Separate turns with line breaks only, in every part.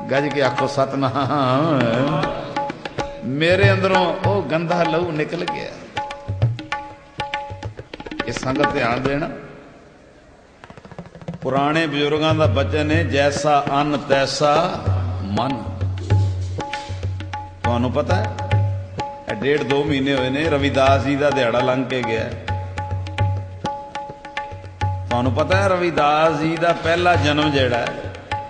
गज के आखो सतनाम। मेरे अंदरों वो गंदा लहू निकल गया। ये संगत ध्यान देना, पुराने बजुर्गों का बचन है, जैसा अन्न तैसा मन। तुहानू पता है 1.5-2 महीने हुए ने रविदास जी का दिहाड़ा लंघ के गया। तुहानू पता है रविदास जी का पहला जन्म जिहड़ा है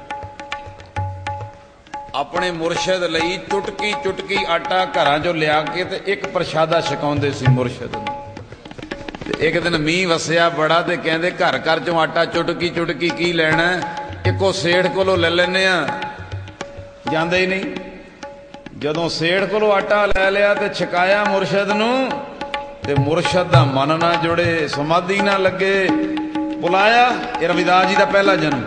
अपने मुरशद लई चुटकी चुटकी आटा घरां चों लिया के ते एक प्रशादा छकाउंदे सी मुरशद नूं। एक दिन मींह वसिया बड़ा ते कहंदे घर घर चों आटा चुटकी चुटकी की लैना, इको सेठ कोलों ले लैने आ। जांदे ही नहीं। जदों सेठ कोलों आटा लै लिया ते छकाया मुरशद नूं ते मुरशद दा मन ना जुड़े, समाधि ना लगे। बुलाया, ये रविदास जी का पहला जन्म।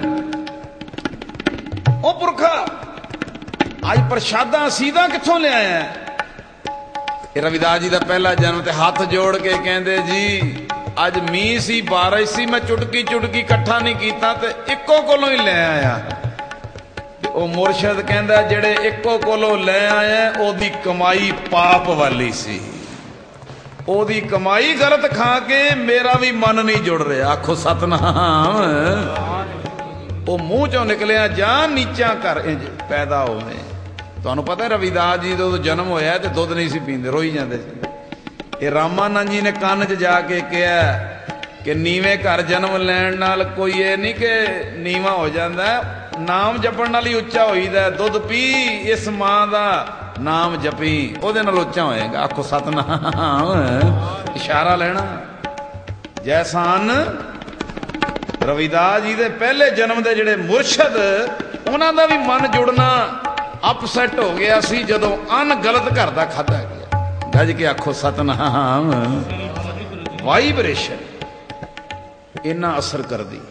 ओ पुरखा आज प्रशादा सीधा कित्थों ले आया? ये रविदास जी का पहला जन्म। ते हाथ जोड़ के कहंदे जी अज मींह सी बारिश सी, मैं चुटकी चुटकी इकट्ठा नहीं कीता ते इक्को कोलों ही ले आया। ओ मुरशद कहंदा जेड़े इक्को कोलों ले आया ओदी कमाई पाप वाली सी, ओदी कमाई गलत खा के मेरा भी मन नहीं जुड़ रहा। आखो सतनाम। ओ मूँह चों निकलिया जा नीचा कर इंज पैदा होवे। तुहानू पता है रविदास जी जो जन्म होया तो दुध नहीं सी पींदे, रोई जाते सी। ये रामानंद जी ने कान च जाके कहा कि नीवें घर जन्म लैण नाल कोई ये नहीं कि नीवा हो जाता, नाम जपण नाल ही उच्चा होईदा। दुध पी इस मां दा नाम जपी, ओदे नाल उच्चा होएगा। आखो सतनाम। इशारा लेना जैसा अन्न रविदास जी दे पहले जन्म दे जिहड़े मुरशद उन्हां दा भी मन जुड़ना अपसैट हो गया सी जदों अन्न गलत घर दा खाधा गया। गज के आखो सतनाम। वाइब्रेशन इन्ना असर करदी।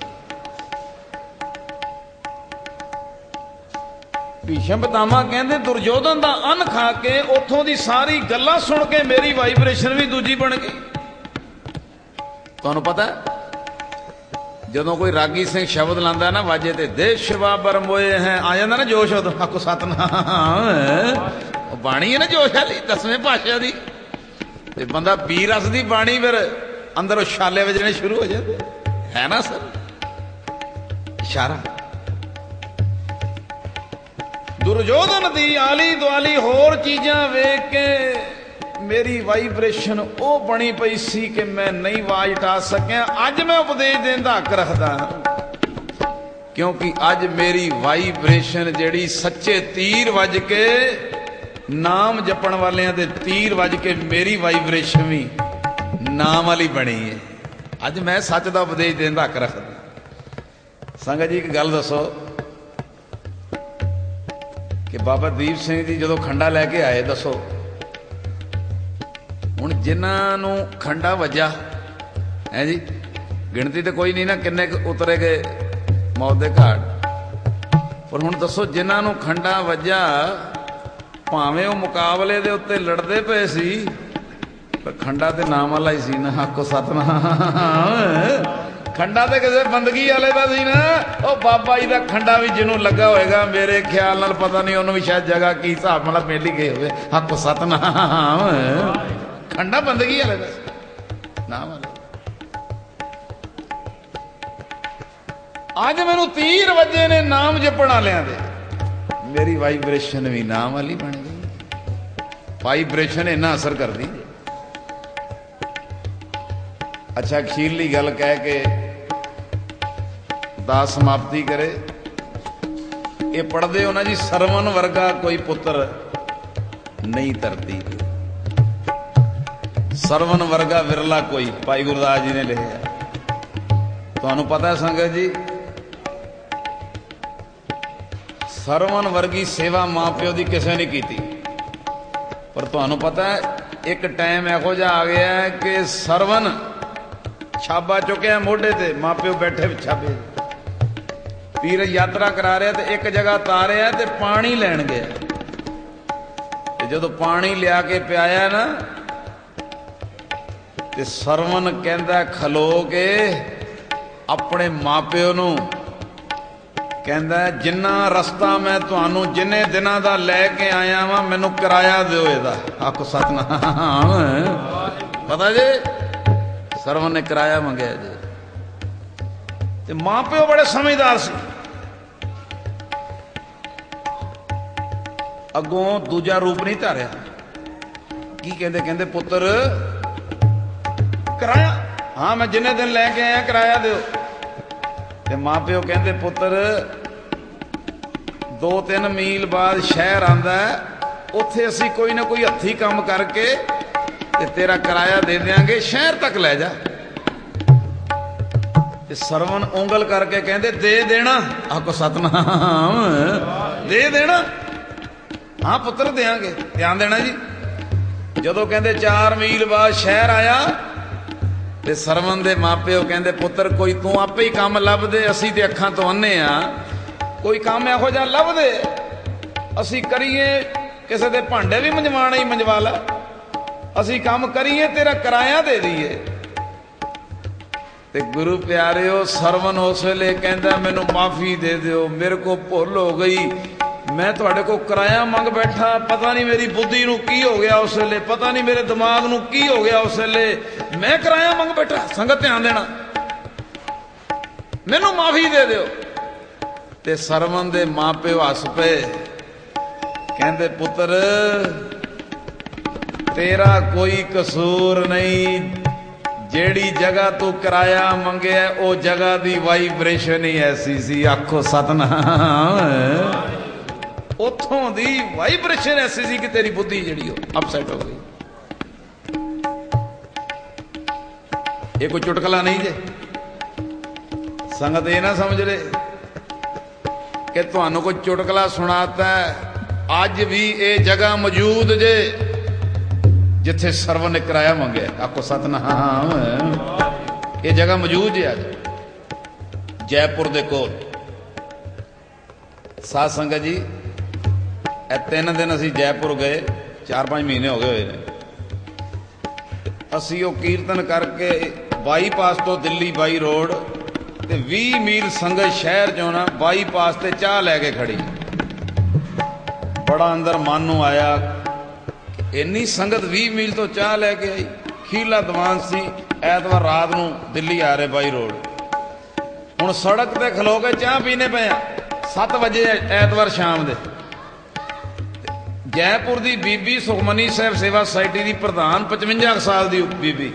भीष्म पितामह कहंदे दुर्योधन दा अन्न खा के उथों दी सारी गल्लां सुन के मेरी वाइब्रेशन भी दूजी बन गई। तुहानू पता है जदों कोई रागी सिंह शब्द लांदा ना वाजे ते देश बाबर मोए हैं आ जांदा ना जोश। उदों आखो सतनाम। बाणी है ना जोश वाली 10वें पातशाह दी, ते बंदा पी रस दी बाणी फिर अंदरों छाले वजने शुरू हो जाते है ना सर। इशारा दुर्योधन दी आली दुआली होर चीजां वेख के मेरी वाइब्रेशन ओ बनी पई सी कि मैं नहीं आवाज उठा सकिया। अज मैं उपदेश देण दा हक रखदा क्योंकि अज मेरी वाइब्रेशन जिहड़ी सच्चे तीर वज के नाम जपण वालियां दे तीर वज के मेरी वाइब्रेशन भी नाम वाली बनी है। अज मैं सच दा उपदेश देण दा हक रखदा। संगत जी एक गल दसो कि बाबा दीप सिंह जी जदों खंडा लैके आए, दसो हुण जिन्हां खंडा वजा है जी, गिणती तो कोई नहीं ना किन्ने उतरे गए मौत दे घाट, पर हुण दसो जिन्हां खंडा वजा भावें वो मुकाबले दे उत्ते लड़दे पे सी पर खंडा ते नाम वाला ही सी ना। आखो सतनाम। खंडा तो किसी बंदगी वाले का सी ना। वो बाबा जी का खंडा भी जिन्हों लगा होएगा मेरे ख्याल नाल पता नहीं उन्होंने भी शायद जगह की हिसाब नाल मिल ही गए हुए। आखो सतनाम। खंडा बंदगी वाले का नाम वाले। अज मैनू तीर वजे ने नाम जपण वालियां दे, मेरी वाइब्रेशन भी नाम वाली बन गई। वाइब्रेशन इन्ना असर कर दी। अच्छा अखीरली गल कह के दास समाप्ति करे। ये पढ़ते हो ना जी, सरवण वर्गा कोई पुत्र नहीं धरती, सरवण वर्गा विरला कोई, भाई गुरदास जी ने लिखा। तुहानू पता है संगत जी, सरवण वर्गी सेवा मां प्यो की किसी ने की, पर तुहानू पता है एक टाइम इहो जिहा आ गया है कि सरवण छाबा चुकिया मोढे ते, मां प्यो बैठे छाबे, तीर यात्रा करा रहा तो एक जगह तारिया तो पानी लैन गया। जो पानी लिया के पियाया ना तो सरवण कहता खलो के अपने माँ प्यो नू ਕਹਿੰਦਾ ਜਿੰਨਾ ਰਸਤਾ ਮੈਂ ਤੁਹਾਨੂੰ ਜਿੰਨੇ ਦਿਨਾਂ ਦਾ ਲੈ ਕੇ ਆਇਆ ਵਾਂ ਮੈਨੂੰ ਕਿਰਾਇਆ ਦਿਓ ਇਹਦਾ। ਆਖੋ ਸਤਨਾਮ। ਪਤਾ ਜੇ ਸਰਵਣ ਨੇ ਕਿਰਾਇਆ ਮੰਗਿਆ ਜੇ। ਤੇ ਮਾਂ ਪਿਓ ਬੜੇ ਸਮਝਦਾਰ ਸੀ। ਅੱਗੋਂ ਦੂਜਾ ਰੂਪ ਨਹੀਂ ਧਾਰਿਆ। ਕੀ ਕਹਿੰਦੇ? ਕਹਿੰਦੇ ਪੁੱਤਰ ਕਿਰਾਇਆ? ਹਾਂ ਮੈਂ ਜਿੰਨੇ ਦਿਨ ਲੈ ਕੇ ਆਇਆ ਕਿਰਾਇਆ ਦਿਓ। ਤੇ ਮਾਂ ਪਿਓ ਕਹਿੰਦੇ ਪੁੱਤਰ 2-3 ਮੀਲ ਬਾਅਦ ਸ਼ਹਿਰ ਆਂਦਾ, ਉੱਥੇ ਅਸੀਂ ਕੋਈ ਨਾ ਕੋਈ ਹੱਥੀ ਕੰਮ ਕਰਕੇ ਤੇ ਤੇਰਾ ਕਿਰਾਇਆ ਦੇ ਦਿਆਂਗੇ, ਸ਼ਹਿਰ ਤੱਕ ਲੈ ਜਾ। ਤੇ ਸਰਵਣ ਉਂਗਲ ਕਰਕੇ ਕਹਿੰਦੇ ਦੇ ਦੇਣਾ। ਆਖੋ ਸਤਨਾਮ। ਦੇ ਦੇਣਾ? ਹਾਂ ਪੁੱਤਰ ਦਿਆਂਗੇ। ਧਿਆਨ ਦੇਣਾ ਜੀ। ਜਦੋਂ ਕਹਿੰਦੇ 4 ਮੀਲ ਬਾਅਦ ਸ਼ਹਿਰ ਆਇਆ ਤੇ ਸਰਵਣ ਦੇ ਮਾਪਿਓ ਕਹਿੰਦੇ ਪੁੱਤਰ ਕੋਈ ਤੂੰ ਆਪੇ ਹੀ ਕੰਮ ਲੱਭ ਦੇ, ਅਸੀਂ ਤੇ ਅੱਖਾਂ ਤੋਂ ਅੰਨੇ ਆ, ਕੋਈ ਕੰਮ ਇਹੋ ਜਿਹਾ ਲੱਭ ਦੇ ਅਸੀਂ ਕਰੀਏ, ਕਿਸੇ ਦੇ ਭਾਂਡੇ ਵੀ ਮੰਜਵਾਣਾ ਹੀ ਮੰਜਵਾ ਲੈ, ਅਸੀਂ ਕੰਮ ਕਰੀਏ ਤੇਰਾ ਕਿਰਾਇਆ ਦੇ ਦਈਏ। ਤੇ ਗੁਰੂ ਪਿਆਰਿਓ ਸਰਵਣ ਉਸ ਵੇਲੇ ਕਹਿੰਦਾ ਮੈਨੂੰ ਮਾਫੀ ਦੇ ਦਿਓ, ਮੇਰੇ ਕੋ ਭੁੱਲ ਹੋ ਗਈ, ਮੈਂ ਤੁਹਾਡੇ ਕੋਲ ਕਿਰਾਇਆ ਮੰਗ ਬੈਠਾ, ਪਤਾ ਨਹੀਂ ਮੇਰੀ ਬੁੱਧੀ ਨੂੰ ਕੀ ਹੋ ਗਿਆ ਉਸ ਵੇਲੇ, ਪਤਾ ਨਹੀਂ ਮੇਰੇ ਦਿਮਾਗ ਨੂੰ ਕੀ ਹੋ ਗਿਆ ਉਸ ਵੇਲੇ, ਮੈਂ ਕਿਰਾਇਆ ਮੰਗ ਬੈਠਾ। ਸੰਗਤ ਧਿਆਨ ਦੇਣਾ, ਮੈਨੂੰ ਮਾਫੀ ਦੇ ਦਿਓ। ਤੇ ਸਰਵਣ ਦੇ ਮਾਂ ਪਿਓ ਹੱਸ ਪਏ, ਕਹਿੰਦੇ ਪੁੱਤਰ ਤੇਰਾ ਕੋਈ ਕਸੂਰ ਨਹੀਂ, ਜਿਹੜੀ ਜਗ੍ਹਾ ਤੂੰ ਕਿਰਾਇਆ ਮੰਗਿਆ ਉਹ ਜਗ੍ਹਾ ਦੀ ਵਾਈਬ੍ਰੇਸ਼ਨ ਹੀ ਐਸੀ ਸੀ। ਆਖੋ ਸਤਨਾਮ। ਉੱਥੋਂ ਦੀ ਵਾਈਬ੍ਰੇਸ਼ਨ ਐਸੀ ਸੀ ਕਿ ਤੇਰੀ ਬੁੱਧੀ ਜਿਹੜੀ ਉਹ ਅਪਸੈਟ ਹੋ ਗਈ। ਇਹ ਕੋਈ ਚੁਟਕਲਾ ਨਹੀਂ ਜੇ। ਸੰਗਤ ਇਹ ਨਾ ਸਮਝ ਲੈ ਕਿ ਤੁਹਾਨੂੰ ਕੋਈ ਚੁਟਕਲਾ ਸੁਣਾਤਾ। ਅੱਜ ਵੀ ਇਹ ਜਗ੍ਹਾ ਮੌਜੂਦ ਜੇ ਜਿੱਥੇ ਸਰਵਣ ਨੇ ਕਿਰਾਇਆ ਮੰਗਿਆ। ਆਖੋ ਸਤਨਾਮ। ਇਹ ਜਗ੍ਹਾ ਮੌਜੂਦ ਹੈ ਅੱਜ ਜੈਪੁਰ ਦੇ ਕੋਲ। ਸਾਧ ਸੰਗਤ ਜੀ ਇਹ 3 ਦਿਨ ਅਸੀਂ ਜੈਪੁਰ ਗਏ, 4-5 ਮਹੀਨੇ ਹੋ ਗਏ ਹੋਏ ਨੇ। ਅਸੀਂ ਉਹ ਕੀਰਤਨ ਕਰਕੇ ਬਾਈਪਾਸ ਤੋਂ ਦਿੱਲੀ ਬਾਈ ਰੋਡ ਤੇ 20 ਮੀਲ ਸੰਗਤ ਸ਼ਹਿਰ ਚੋਂ ਨਾ ਬਾਈਪਾਸ ਤੇ ਚਾਹ ਲੈ ਕੇ ਖੜੀ। ਬੜਾ ਅੰਦਰ ਮਨ ਨੂੰ ਆਇਆ, ਇੰਨੀ ਸੰਗਤ 20 ਮੀਲ ਤੋਂ ਚਾਹ ਲੈ ਕੇ ਆਈ। ਖੀਲਾ ਦੀਵਾਨ ਸੀ, ਐਤਵਾਰ ਰਾਤ ਨੂੰ ਦਿੱਲੀ ਆ ਰਹੇ ਬਾਈ ਰੋਡ। ਹੁਣ ਸੜਕ ਤੇ ਖਲੋ ਕੇ ਚਾਹ ਪੀਣੇ ਪਏ ਆ, 7 ਵਜੇ ਐਤਵਾਰ ਸ਼ਾਮ ਦੇ। ਜੈਪੁਰ ਦੀ ਬੀਬੀ ਸੁਖਮਨੀ ਸਾਹਿਬ ਸੇਵਾ ਸੁਸਾਇਟੀ ਦੀ ਪ੍ਰਧਾਨ, 55 ਸਾਲ ਦੀ ਬੀਬੀ,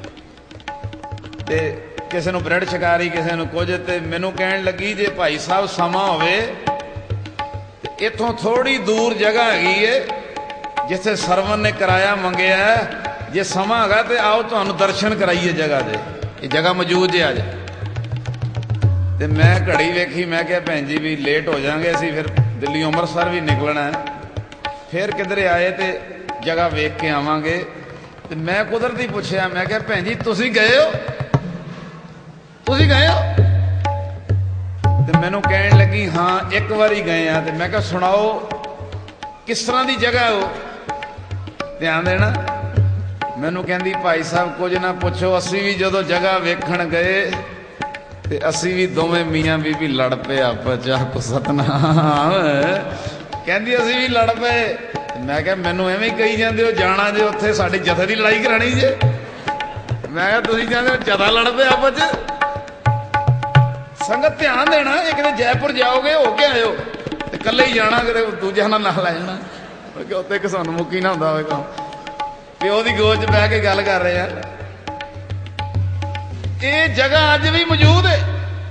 ਤੇ ਕਿਸੇ ਨੂੰ ਬ੍ਰੈਡ ਛਕਾ ਰਹੀ, ਕਿਸੇ ਨੂੰ ਕੁਝ। ਤੇ ਮੈਨੂੰ ਕਹਿਣ ਲੱਗੀ ਜੇ ਭਾਈ ਸਾਹਿਬ ਸਮਾਂ ਹੋਵੇ ਤੇ ਇੱਥੋਂ ਥੋੜੀ ਦੂਰ ਜਗ੍ਹਾ ਹੈਗੀ ਏ ਜਿੱਥੇ ਸਰਵਣ ਨੇ ਕਿਰਾਇਆ ਮੰਗਿਆ, ਜੇ ਸਮਾਂ ਹੈਗਾ ਤੇ ਆਓ ਤੁਹਾਨੂੰ ਦਰਸ਼ਨ ਕਰਾਈਏ ਜਗ੍ਹਾ ਦੇ। ਇਹ ਜਗ੍ਹਾ ਮੌਜੂਦ ਜੇ ਅੱਜ। ਤੇ ਮੈਂ ਘੜੀ ਵੇਖੀ, ਮੈਂ ਕਿਹਾ ਭੈਣ ਜੀ ਵੀ ਲੇਟ ਹੋ ਜਾਵਾਂਗੇ ਅਸੀਂ, ਫਿਰ ਦਿੱਲੀ ਅੰਮ੍ਰਿਤਸਰ ਵੀ ਨਿਕਲਣਾ, ਫਿਰ ਕਿਧਰੇ ਆਏ ਤੇ ਜਗ੍ਹਾ ਵੇਖ ਕੇ ਆਵਾਂਗੇ। ਤੇ ਮੈਂ ਕੁਦਰਤੀ ਪੁੱਛਿਆ, ਮੈਂ ਕਿਹਾ ਭੈਣ ਜੀ ਤੁਸੀਂ ਗਏ ਹੋ? ਤੁਸੀਂ ਗਏ ਹੋ? ਤੇ ਮੈਨੂੰ ਕਹਿਣ ਲੱਗੀ ਹਾਂ 1 ਵਾਰੀ ਗਏ ਆ। ਤੇ ਮੈਂ ਕਿਹਾ ਸੁਣਾਓ ਕਿਸ ਤਰ੍ਹਾਂ ਦੀ ਜਗ੍ਹਾ ਉਹ? ਧਿਆਨ ਦੇਣਾ। ਮੈਨੂੰ ਕਹਿੰਦੀ ਭਾਈ ਸਾਹਿਬ ਕੁਝ ਨਾ ਪੁੱਛੋ, ਅਸੀਂ ਵੀ ਜਦੋਂ ਜਗ੍ਹਾ ਵੇਖਣ ਗਏ ਤੇ ਅਸੀਂ ਵੀ ਦੋਵੇਂ ਮੀਆਂ ਬੀਬੀ ਲੜ ਪਏ ਆਪਸ ਚ। ਆਖੋ ਸਤਨਾਮ। ਕਹਿੰਦੀ ਅਸੀਂ ਵੀ ਲੜ ਪਏ। ਮੈਂ ਕਿਹਾ ਮੈਨੂੰ ਐਵੇਂ ਹੀ ਕਹੀ ਜਾਂਦੇ ਹੋ, ਜਾਣਾ ਜੇ ਉੱਥੇ ਸਾਡੀ ਜਥੇ ਦੀ ਲੜਾਈ ਕਰਾਣੀ ਜੇ। ਮੈਂ ਕਿਹਾ ਤੁਸੀਂ ਕਹਿੰਦੇ ਜਥਾ ਲੜ ਪਏ ਆਪਸ ਚ। ਸੰਗਤ ਧਿਆਨ ਦੇਣਾ, ਇਹ ਕਿਤੇ ਜੈਪੁਰ ਜਾਓਗੇ ਹੋ ਕੇ ਆਇਓ ਤੇ ਇਕੱਲੇ ਹੀ ਜਾਣਾ, ਕਿਤੇ ਦੂਜਿਆਂ ਨਾਲ ਲੈ ਜਾਣਾ ਕਿ ਉੱਥੇ ਕਿ ਸਾਨੂੰ ਮੁੱਕੀ ਨਾ ਹੁੰਦਾ ਹੋਵੇ ਕੰਮ। ਪਿਓ ਦੀ ਗੋਦ 'ਚ ਬਹਿ ਕੇ ਗੱਲ ਕਰ ਰਹੇ ਆ। ਇਹ ਜਗ੍ਹਾ ਅੱਜ ਵੀ ਮੌਜੂਦ ਹੈ।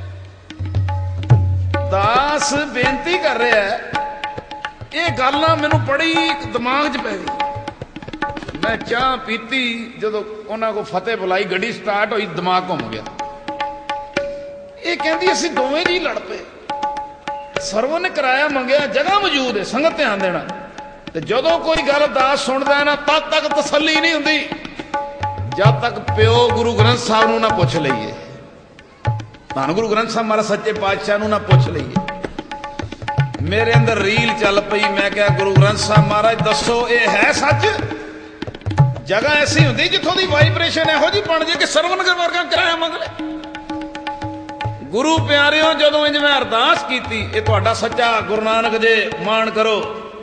ਦਾਸ ਬੇਨਤੀ ਕਰ ਰਿਹਾ ਹੈ, ਇਹ ਗੱਲ ਨਾ ਮੈਨੂੰ ਬੜੀ ਦਿਮਾਗ 'ਚ ਪੈ ਗਈ। ਮੈਂ ਚਾਹ ਪੀਤੀ, ਜਦੋਂ ਉਹਨਾਂ ਕੋਲ ਫਤਿਹ ਬੁਲਾਈ, ਗੱਡੀ ਸਟਾਰਟ ਹੋਈ, ਦਿਮਾਗ ਘੁੰਮ ਗਿਆ। ਇਹ ਕਹਿੰਦੀ ਅਸੀਂ ਦੋਵੇਂ ਜੀ ਲੜ ਪਏ, ਸਰਵਣ ਨੇ ਕਿਰਾਇਆ ਮੰਗਿਆ, ਜਗ੍ਹਾ ਮੌਜੂਦ ਹੈ। ਸੰਗਤ ਧਿਆਨ ਦੇਣਾ। ਤੇ ਜਦੋਂ ਕੋਈ ਗੱਲ ਦਾਸ ਸੁਣਦਾ ਹੈ ਨਾ, ਤਦ ਤੱਕ ਤਸੱਲੀ ਨਹੀਂ ਹੁੰਦੀ ਜਦ ਤੱਕ ਪਿਓ ਗੁਰੂ ਗ੍ਰੰਥ ਸਾਹਿਬ ਨੂੰ ਨਾ ਪੁੱਛ ਲਈਏ, ਧੰਨ ਗੁਰੂ ਗ੍ਰੰਥ ਸਾਹਿਬ ਮਹਾਰਾਜ ਸੱਚੇ ਪਾਤਸ਼ਾਹ ਨੂੰ ਨਾ ਪੁੱਛ ਲਈਏ। ਮੇਰੇ ਅੰਦਰ ਰੀਲ ਚੱਲ ਪਈ। ਮੈਂ ਕਿਹਾ ਗੁਰੂ ਗ੍ਰੰਥ ਸਾਹਿਬ ਮਹਾਰਾਜ ਦੱਸੋ ਇਹ ਹੈ ਸੱਚ? ਜਗ੍ਹਾ ਐਸੀ ਹੁੰਦੀ ਜਿੱਥੋਂ ਦੀ ਵਾਈਬ੍ਰੇਸ਼ਨ ਇਹੋ ਜਿਹੀ ਬਣ ਜੇ ਕਿ ਸਰਵਣ ਵਰਗਾ ਕਿਰਾਇਆ ਮੰਗ ਲੈ। ਗੁਰੂ ਪਿਆਰਿਓ, ਜਦੋਂ ਇੰਜ ਮੈਂ ਅਰਦਾਸ ਕੀਤੀ, ਇਹ ਤੁਹਾਡਾ ਸੱਚਾ ਗੁਰੂ ਨਾਨਕ ਜੇ ਮਾਣ ਕਰੋ।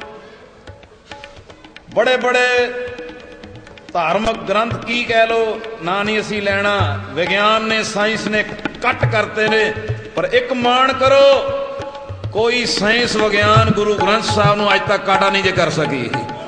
ਬੜੇ ਬੜੇ ਧਾਰਮਿਕ ਗ੍ਰੰਥ ਕੀ ਕਹਿ ਲੋ, ਨਾ ਨਹੀਂ ਅਸੀਂ ਲੈਣਾ, ਵਿਗਿਆਨ ਨੇ ਸਾਇੰਸ ਨੇ ਕੱਟ ਕਰਤੇ ਨੇ, ਪਰ ਇੱਕ ਮਾਣ ਕਰੋ, ਕੋਈ ਸਾਇੰਸ ਵਿਗਿਆਨ ਗੁਰੂ ਗ੍ਰੰਥ ਸਾਹਿਬ ਨੂੰ ਅੱਜ ਤੱਕ ਕਾਟਾ ਨਹੀਂ ਜੇ ਕਰ ਸਕੀ।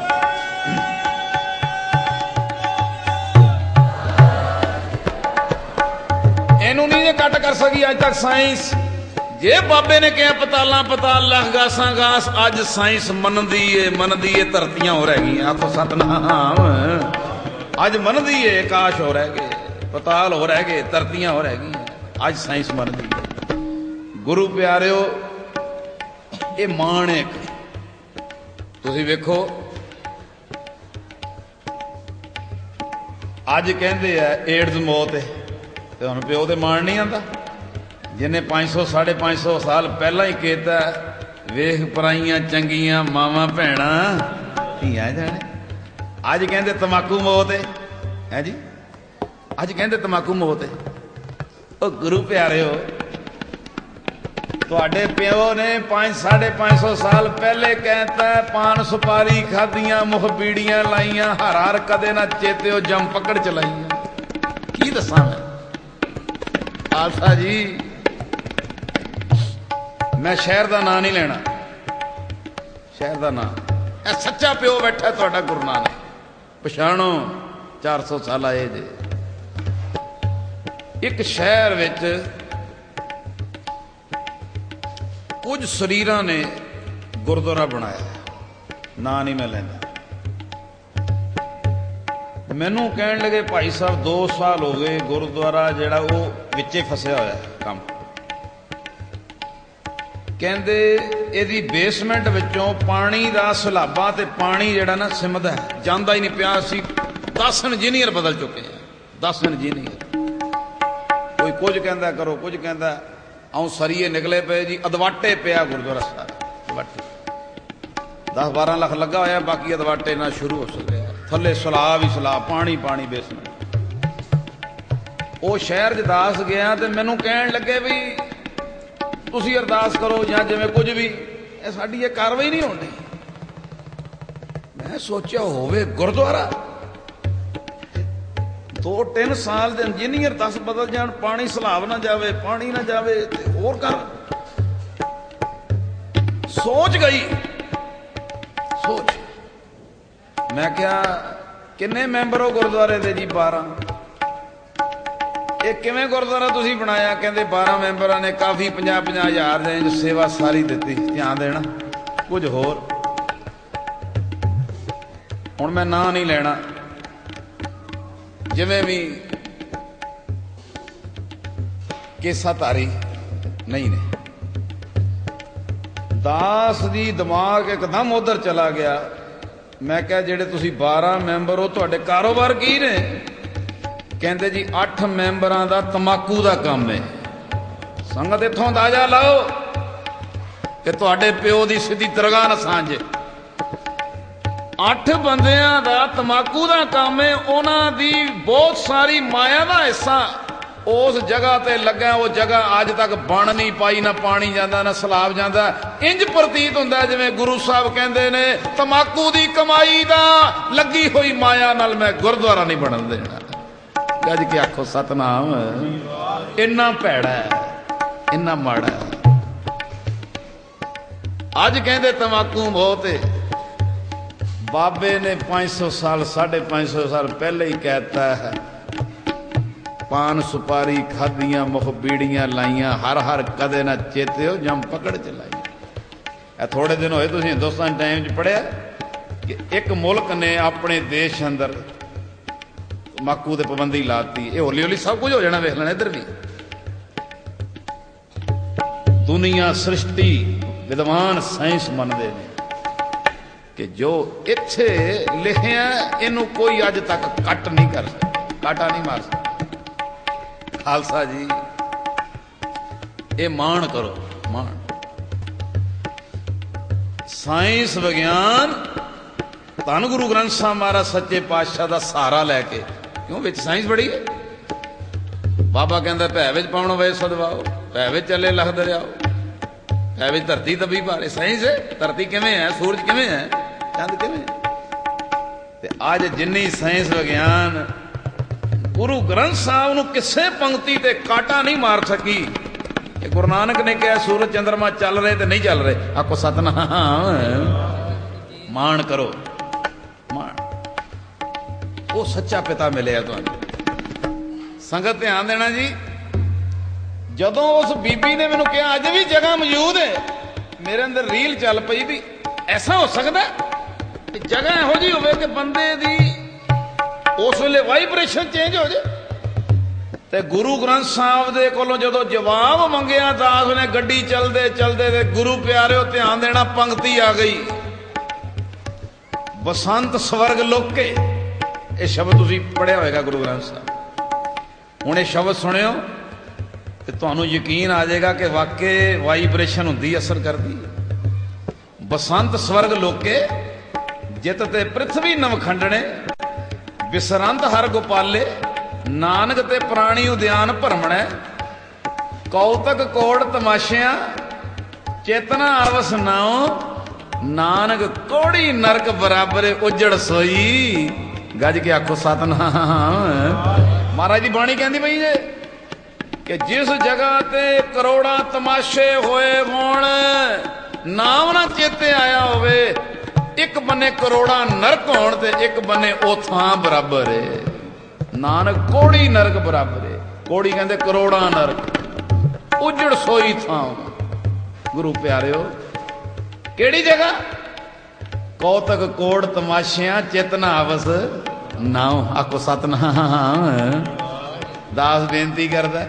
ਇਹਨੂੰ ਨਹੀਂ ਜੇ ਕੱਟ ਕਰ ਸਕੀ ਅੱਜ ਤੱਕ ਸਾਇੰਸ। ਜੇ ਬਾਬੇ ਨੇ ਕਿਹਾ ਪਤਾਲਾਂ ਪਤਾਲ ਲੱਖ ਗਾਸਾਂ ਗਾਸ, ਅੱਜ ਸਾਇੰਸ ਮੰਨਦੀ ਏ ਧਰਤੀਆਂ ਹੋ ਰਹਿ ਗਈਆਂ। ਆਖੋ ਸਤਨਾਮ। ਅੱਜ ਮੰਨਦੀ ਏ ਆਕਾਸ਼ ਹੋ ਰਹਿ ਗਏ, ਪਤਾਲ ਹੋ ਰਹਿ ਗਏ, ਧਰਤੀਆਂ ਹੋ ਰਹਿ ਗਈਆਂ। ਅੱਜ ਸਾਇੰਸ ਮੰਨਦੀ ਏ। ਗੁਰੂ ਪਿਆਰਿਓ, ਇਹ ਮਾਣ ਹੈ। ਤੁਸੀਂ ਵੇਖੋ, ਅੱਜ ਕਹਿੰਦੇ ਆ ਏਡਜ਼ ਮੌਤ ਹੈ, ਤੇ ਹੁਣ ਪਿਓ ਤੇ ਮਾਣ ਨਹੀਂ ਆਉਂਦਾ ਜਿਹਨੇ 500 550 ਸਾਲ ਪਹਿਲਾਂ ਹੀ ਕੀਤਾ। ਵੇਖ ਪਰਾਈਆਂ ਚੰਗੀਆਂ ਮਾਵਾਂ ਭੈਣਾਂ ਧੀਆਂ ਜਾਣੇ। ਅੱਜ ਕਹਿੰਦੇ ਤਮਾਕੂ ਮੌਤ ਹੈ ਜੀ, ਅੱਜ ਕਹਿੰਦੇ ਤਮਾਕੂ ਮੌਤ ਹੈ। ਉਹ ਗੁਰੂ ਪਿਆਰਿਓ, ਤੁਹਾਡੇ ਪਿਓ ਨੇ 500 ਸਾਲ ਪਹਿਲੇ ਕਹਿਤਾ, ਪਾਨ ਸੁਪਾਰੀ ਖਾਧੀਆਂ, ਮੁਖ ਬੀੜੀਆਂ ਲਾਈਆਂ, ਹਰ ਹਰ ਕਦੇ ਨਾ ਚੇਤਿਓ ਜੰਮ ਪਕੜ ਚਲਾਈਆਂ। ਕੀ ਦੱਸਾਂ ਮੈਂ ਖਾਲਸਾ ਜੀ। ਮੈਂ ਸ਼ਹਿਰ ਦਾ ਨਾਂ ਨਹੀਂ ਲੈਣਾ, ਸ਼ਹਿਰ ਦਾ ਨਾਂ, ਇਹ ਸੱਚਾ ਪਿਓ ਬੈਠਾ ਤੁਹਾਡਾ ਗੁਰੂ ਨਾਨਕ। ਪਛਾਣੋ 400 ਸਾਲ ਆਏ ਜੇ। ਇੱਕ ਸ਼ਹਿਰ ਵਿੱਚ ਕੁਝ ਸਰੀਰਾਂ ਨੇ ਗੁਰਦੁਆਰਾ ਬਣਾਇਆ, ਨਾਂ ਨਹੀਂ ਮੈਂ ਲੈਂਦਾ। ਮੈਨੂੰ ਕਹਿਣ ਲੱਗੇ, ਭਾਈ ਸਾਹਿਬ 2 ਸਾਲ ਹੋ ਗਏ ਗੁਰਦੁਆਰਾ ਜਿਹੜਾ ਉਹ ਵਿੱਚੇ ਫਸਿਆ ਹੋਇਆ ਕੰਮ। ਕਹਿੰਦੇ ਇਹਦੀ ਬੇਸਮੈਂਟ ਵਿੱਚੋਂ ਪਾਣੀ ਦਾ ਸਲਾਬਾ ਤੇ ਪਾਣੀ ਜਿਹੜਾ ਨਾ ਸਿਮਦਾ ਜਾਂਦਾ ਹੀ ਨਹੀਂ ਪਿਆ। ਅਸੀਂ 10 ਇੰਜੀਨੀਅਰ ਬਦਲ ਚੁੱਕੇ ਹਾਂ, 10 ਇੰਜੀਨੀਅਰ। ਕੋਈ ਕੁਝ ਕਹਿੰਦਾ ਕਰੋ, ਕੁਝ ਕਹਿੰਦਾ ਆਉਂ ਸਰੀਏ ਨਿਕਲੇ ਪਏ ਜੀ। ਅਦਵਾਟੇ ਪਿਆ ਗੁਰਦੁਆਰਾ ਸਾਹਿਬ, 10-12 ਲੱਖ ਲੱਗਾ ਹੋਇਆ, ਬਾਕੀ ਅਦਵਾਟੇ ਨਾਲ ਸ਼ੁਰੂ ਹੋ ਸਕਦੇ। ਥੱਲੇ ਸਲਾਬ ਹੀ ਸਲਾਬ, ਪਾਣੀ ਪਾਣੀ ਬੇਸਮੈਂਟ। ਉਹ ਸ਼ਹਿਰ 'ਚ ਦਾਸ ਗਿਆ ਤੇ ਮੈਨੂੰ ਕਹਿਣ ਲੱਗੇ ਵੀ ਤੁਸੀਂ ਅਰਦਾਸ ਕਰੋ ਜਾਂ ਜਿਵੇਂ ਕੁਝ ਵੀ, ਇਹ ਸਾਡੀ ਇਹ ਕਾਰਵਾਈ ਨਹੀਂ ਹੋਣੀ। ਮੈਂ ਸੋਚਿਆ ਹੋਵੇ ਗੁਰਦੁਆਰਾ 2-3 ਸਾਲ ਦੇ ਇੰਜੀਨੀਅਰ 10 ਬਦਲ ਜਾਣ, ਪਾਣੀ ਸਲਾਬ ਨਾ ਜਾਵੇ, ਪਾਣੀ ਨਾ ਜਾਵੇ, ਤੇ ਹੋਰ ਕਰ ਸੋਚ ਗਈ ਸੋਚ। ਮੈਂ ਕਿਹਾ ਕਿੰਨੇ ਮੈਂਬਰ ਹੋ ਗੁਰਦੁਆਰੇ ਦੇ ਜੀ? 12। ਇਹ ਕਿਵੇਂ ਗੁਰਦੁਆਰਾ ਤੁਸੀਂ ਬਣਾਇਆ? ਕਹਿੰਦੇ 12 ਮੈਂਬਰਾਂ ਨੇ ਕਾਫੀ 50-50 ਹਜ਼ਾਰ ਦੇ ਸੇਵਾ ਸਾਰੀ ਦਿੱਤੀ। ਧਿਆਨ ਦੇਣਾ। ਕੁਝ ਹੋਰ ਹੁਣ ਮੈਂ ਨਾਂ ਨਹੀਂ ਲੈਣਾ, ਜਿਵੇਂ ਵੀ ਕੇਸਾਧਾਰੀ ਨਹੀਂ ਨੇ। ਦਾਸ ਦੀ ਦਿਮਾਗ ਇੱਕਦਮ ਉਧਰ ਚਲਾ ਗਿਆ। ਮੈਂ ਕਿਹਾ ਜਿਹੜੇ ਤੁਸੀਂ 12 ਮੈਂਬਰ ਹੋ, ਤੁਹਾਡੇ ਕਾਰੋਬਾਰ ਕੀ ਨੇ? ਕਹਿੰਦੇ ਜੀ 8 ਮੈਂਬਰਾਂ ਦਾ ਤਮਾਕੂ ਦਾ ਕੰਮ ਹੈ। ਸੰਗਤ ਇੱਥੋਂ ਅੰਦਾਜ਼ਾ ਲਾਓ ਕਿ ਤੁਹਾਡੇ ਪਿਓ ਦੀ ਸਿੱਧੀ ਦਰਗਾਹ ਨਾ ਸਾਂਝੇ। 8 ਬੰਦਿਆਂ ਦਾ ਤਮਾਕੂ ਦਾ ਕੰਮ ਹੈ। ਉਹਨਾਂ ਦੀ ਬਹੁਤ ਸਾਰੀ ਮਾਇਆ ਦਾ ਹਿੱਸਾ ਉਸ ਜਗ੍ਹਾ ਤੇ ਲੱਗਾ। ਉਹ ਜਗ੍ਹਾ ਅੱਜ ਤੱਕ ਬਣ ਨਹੀਂ ਪਾਈ, ਨਾ ਪਾਣੀ ਜਾਂਦਾ ਨਾ ਸਲਾਬ ਜਾਂਦਾ। ਇੰਜ ਪ੍ਰਤੀਤ ਹੁੰਦਾ ਜਿਵੇਂ ਗੁਰੂ ਸਾਹਿਬ ਕਹਿੰਦੇ ਨੇ, ਤਮਾਕੂ ਦੀ ਕਮਾਈ ਦਾ ਲੱਗੀ ਹੋਈ ਮਾਇਆ ਨਾਲ ਮੈਂ ਗੁਰਦੁਆਰਾ ਨਹੀਂ ਬਣਨ ਦੇਣਾ। ਗੱਜ ਕੇ ਆਖੋ ਸਤਨਾਮ। ਇੰਨਾ ਭੈੜਾ ਹੈ, ਇੰਨਾ ਮਾੜਾ ਹੈ। ਅੱਜ ਕਹਿੰਦੇ ਤਮਾਕੂ ਬਹੁਤ ਹੈ। ਬਾਬੇ ਨੇ 500 ਸਾਲ 550 ਸਾਲ ਪਹਿਲੇ ਹੀ ਕਹਿਤਾ ਹੈ, ਪਾਨ ਸੁਪਾਰੀ ਖਾਧੀਆਂ, ਮੁਖ ਬੀੜੀਆਂ ਲਾਈਆਂ, ਹਰ ਹਰ ਕਦੇ ਨਾ ਚੇਤਿਓ ਜੰਮ ਪਕੜ ਚਲਾਈ। ਇਹ ਥੋੜੇ ਦਿਨ ਹੋਏ ਤੁਸੀਂ ਹਿੰਦੁਸਤਾਨ ਟਾਈਮ 'ਚ ਪੜ੍ਹਿਆ ਕਿ ਇੱਕ ਮੁਲਕ ਨੇ ਆਪਣੇ ਦੇਸ਼ ਅੰਦਰ ਤਮਾਕੂ ਤੇ ਪਾਬੰਦੀ ਲਾਤੀ। ਇਹ ਹੌਲੀ ਹੌਲੀ ਸਭ ਕੁਝ ਹੋ ਜਾਣਾ, ਵੇਖ ਲੈਣਾ। ਇੱਧਰ ਵੀ ਦੁਨੀਆ ਸ੍ਰਿਸ਼ਟੀ ਵਿਦਵਾਨ ਸਾਇੰਸ ਮੰਨਦੇ ਨੇ ਕਿ ਜੋ ਇੱਥੇ ਲਿਖਿਆ ਇਹਨੂੰ ਕੋਈ ਅੱਜ ਤੱਕ ਕੱਟ ਨਹੀਂ ਕਰ ਸਕਦਾ, ਕਾਟਾ ਨਹੀਂ ਮਾਰ ਸਕਦਾ। ਖਾਲਸਾ ਜੀ, ਇਹ ਮਾਣ ਕਰੋ, ਮਾਣ। ਸਾਇੰਸ ਵਿਗਿਆਨ ਧੰਨ ਗੁਰੂ ਗ੍ਰੰਥ ਸਾਹਿਬ ਮਹਾਰਾਜ ਸੱਚੇ ਪਾਤਸ਼ਾਹ ਦਾ ਸਹਾਰਾ ਲੈ ਕੇ, ਕਿਉਂ ਵਿੱਚ ਸਾਇੰਸ ਬੜੀ ਹੈ। ਬਾਬਾ ਕਹਿੰਦਾ ਭੈ ਵਿੱਚ ਪਾਉਣ ਵੇ ਸਦਵਾਓ। ਪੈ ਵਿੱਚ ਚੱਲੇ ਲਖ ਦਰਿਆਓ, ਪੈ ਵਿੱਚ ਧਰਤੀ ਤਬੀ ਭਾਰੇ। ਸਾਇੰਸ ਧਰਤੀ ਕਿਵੇਂ ਹੈ, ਸੂਰਜ ਕਿਵੇਂ ਹੈ, ਚੰਦ ਕਿਵੇਂ ਹੈ। ਤੇ ਅੱਜ ਜਿੰਨੀ ਸਾਇੰਸ ਵਿਗਿਆਨ ਗੁਰੂ ਗ੍ਰੰਥ ਸਾਹਿਬ ਨੂੰ ਕਿਸੇ ਪੰਕਤੀ ਤੇ ਕਾਟਾ ਨਹੀਂ ਮਾਰ ਸਕੀ। ਇਹ ਗੁਰੂ ਨਾਨਕ ਨੇ ਕਿਹਾ ਸੂਰਜ ਚੰਦਰਮਾ ਚੱਲ ਰਹੇ ਤੇ ਨਹੀਂ ਚੱਲ ਰਹੇ, ਆਖੋ ਸਤਿਨਾਮ, ਮਾਣ ਕਰੋ ਮਾਣ। ਉਹ ਸੱਚਾ ਪਿਤਾ ਮਿਲਿਆ ਤੁਹਾਨੂੰ। ਸੰਗਤ ਧਿਆਨ ਦੇਣਾ ਜੀ, ਜਦੋਂ ਉਸ ਬੀਬੀ ਨੇ ਮੈਨੂੰ ਕਿਹਾ ਅੱਜ ਵੀ ਜਗ੍ਹਾ ਮੌਜੂਦ ਹੈ, ਮੇਰੇ ਅੰਦਰ ਰੀਲ ਚੱਲ ਪਈ ਵੀ ਐਸਾ ਹੋ ਸਕਦਾ ਕਿ ਜਗ੍ਹਾ ਇਹੋ ਜਿਹੀ ਹੋਵੇ ਕਿ ਬੰਦੇ ਦੀ ਉਸ ਵੇਲੇ ਵਾਈਬ੍ਰੇਸ਼ਨ ਚੇਂਜ ਹੋ ਜਾਏ। ਤੇ ਗੁਰੂ ਗ੍ਰੰਥ ਸਾਹਿਬ ਦੇ ਕੋਲੋਂ ਜਦੋਂ ਜਵਾਬ ਮੰਗਿਆ ਦਾਸ ਨੇ, ਗੱਡੀ ਚਲਦੇ ਚਲਦੇ ਤੇ ਗੁਰੂ ਪਿਆਰਿਓ ਧਿਆਨ ਦੇਣਾ, ਪੰਕਤੀ ਆ ਗਈ, ਬਸੰਤ ਸਵਰਗ ਲੋਕੇ। ਇਹ ਸ਼ਬਦ ਤੁਸੀਂ ਪੜ੍ਹਿਆ ਹੋਏਗਾ ਗੁਰੂ ਗ੍ਰੰਥ ਸਾਹਿਬ। ਹੁਣ ਇਹ ਸ਼ਬਦ ਸੁਣਿਓ ਤੇ ਤੁਹਾਨੂੰ ਯਕੀਨ ਆ ਜਾਏਗਾ ਕਿ ਵਾਕਈ ਵਾਈਬ੍ਰੇਸ਼ਨ ਹੁੰਦੀ, ਅਸਰ ਕਰਦੀ ਹੈ। ਬਸੰਤ ਸਵਰਗ ਲੋਕੇ ਜਿਤ ਤੇ ਪ੍ਰਿਥਵੀ ਨਵਖੰਡਣੇ, ਵਿਸਰੰਤ ਹਰ ਗੋਪਾਲੇ, ਨਾਨਕ ਤੇ ਪ੍ਰਾਣੀ ਉਦਿਆਨ ਭਰਮਣੈ। ਕੌਤਕ ਕੋੜ ਤਮਾਸ਼ਿਆਂ ਚੇਤਨਾ ਅਰਵਸ ਨਾਉ, ਨਾਨਕ ਕੋੜੀ ਨਰਕ ਬਰਾਬਰ ਉਜੜ ਸੋਈ। ਗੱਜ ਕੇ ਆਖੋ ਸਤਿਨਾਮ। ਮਹਾਰਾਜ ਦੀ ਬਾਣੀ ਕਹਿੰਦੀ ਪਈ ਜੇ ਕਿ ਜਿਸ ਜਗ੍ਹਾ ਤੇ ਕਰੋੜਾਂ ਤਮਾਸ਼ੇ ਹੋਏ ਹੋਣ, ਨਾਮ ਨਾ ਚੇਤੇ ਆਇਆ ਹੋਵੇ, ਇੱਕ ਬੰਨੇ ਕਰੋੜਾਂ ਨਰਕ ਹੋਣ ਤੇ ਇੱਕ ਬੰਨੇ ਉਹ ਥਾਂ ਬਰਾਬਰ ਏ। ਨਾਨਕ ਕੋੜੀ ਨਰਕ ਬਰਾਬਰ ਏ। ਕੋੜੀ ਕਹਿੰਦੇ ਕਰੋੜਾਂ ਨਰਕ, ਉਜੜ ਸੋਈ ਥਾਂ। ਗੁਰੂ ਪਿਆਰਿਓ ਕਿਹੜੀ ਜਗ੍ਹਾ? ਕੌਤਕ ਕੋੜ ਤਮਾਸ਼ਿਆਂ ਚੇਤਨਾ ਅਵਸ ਨਾਉ, ਆਖੋ ਸਤਿਨਾਮ। ਦਾਸ ਬੇਨਤੀ ਕਰਦਾ,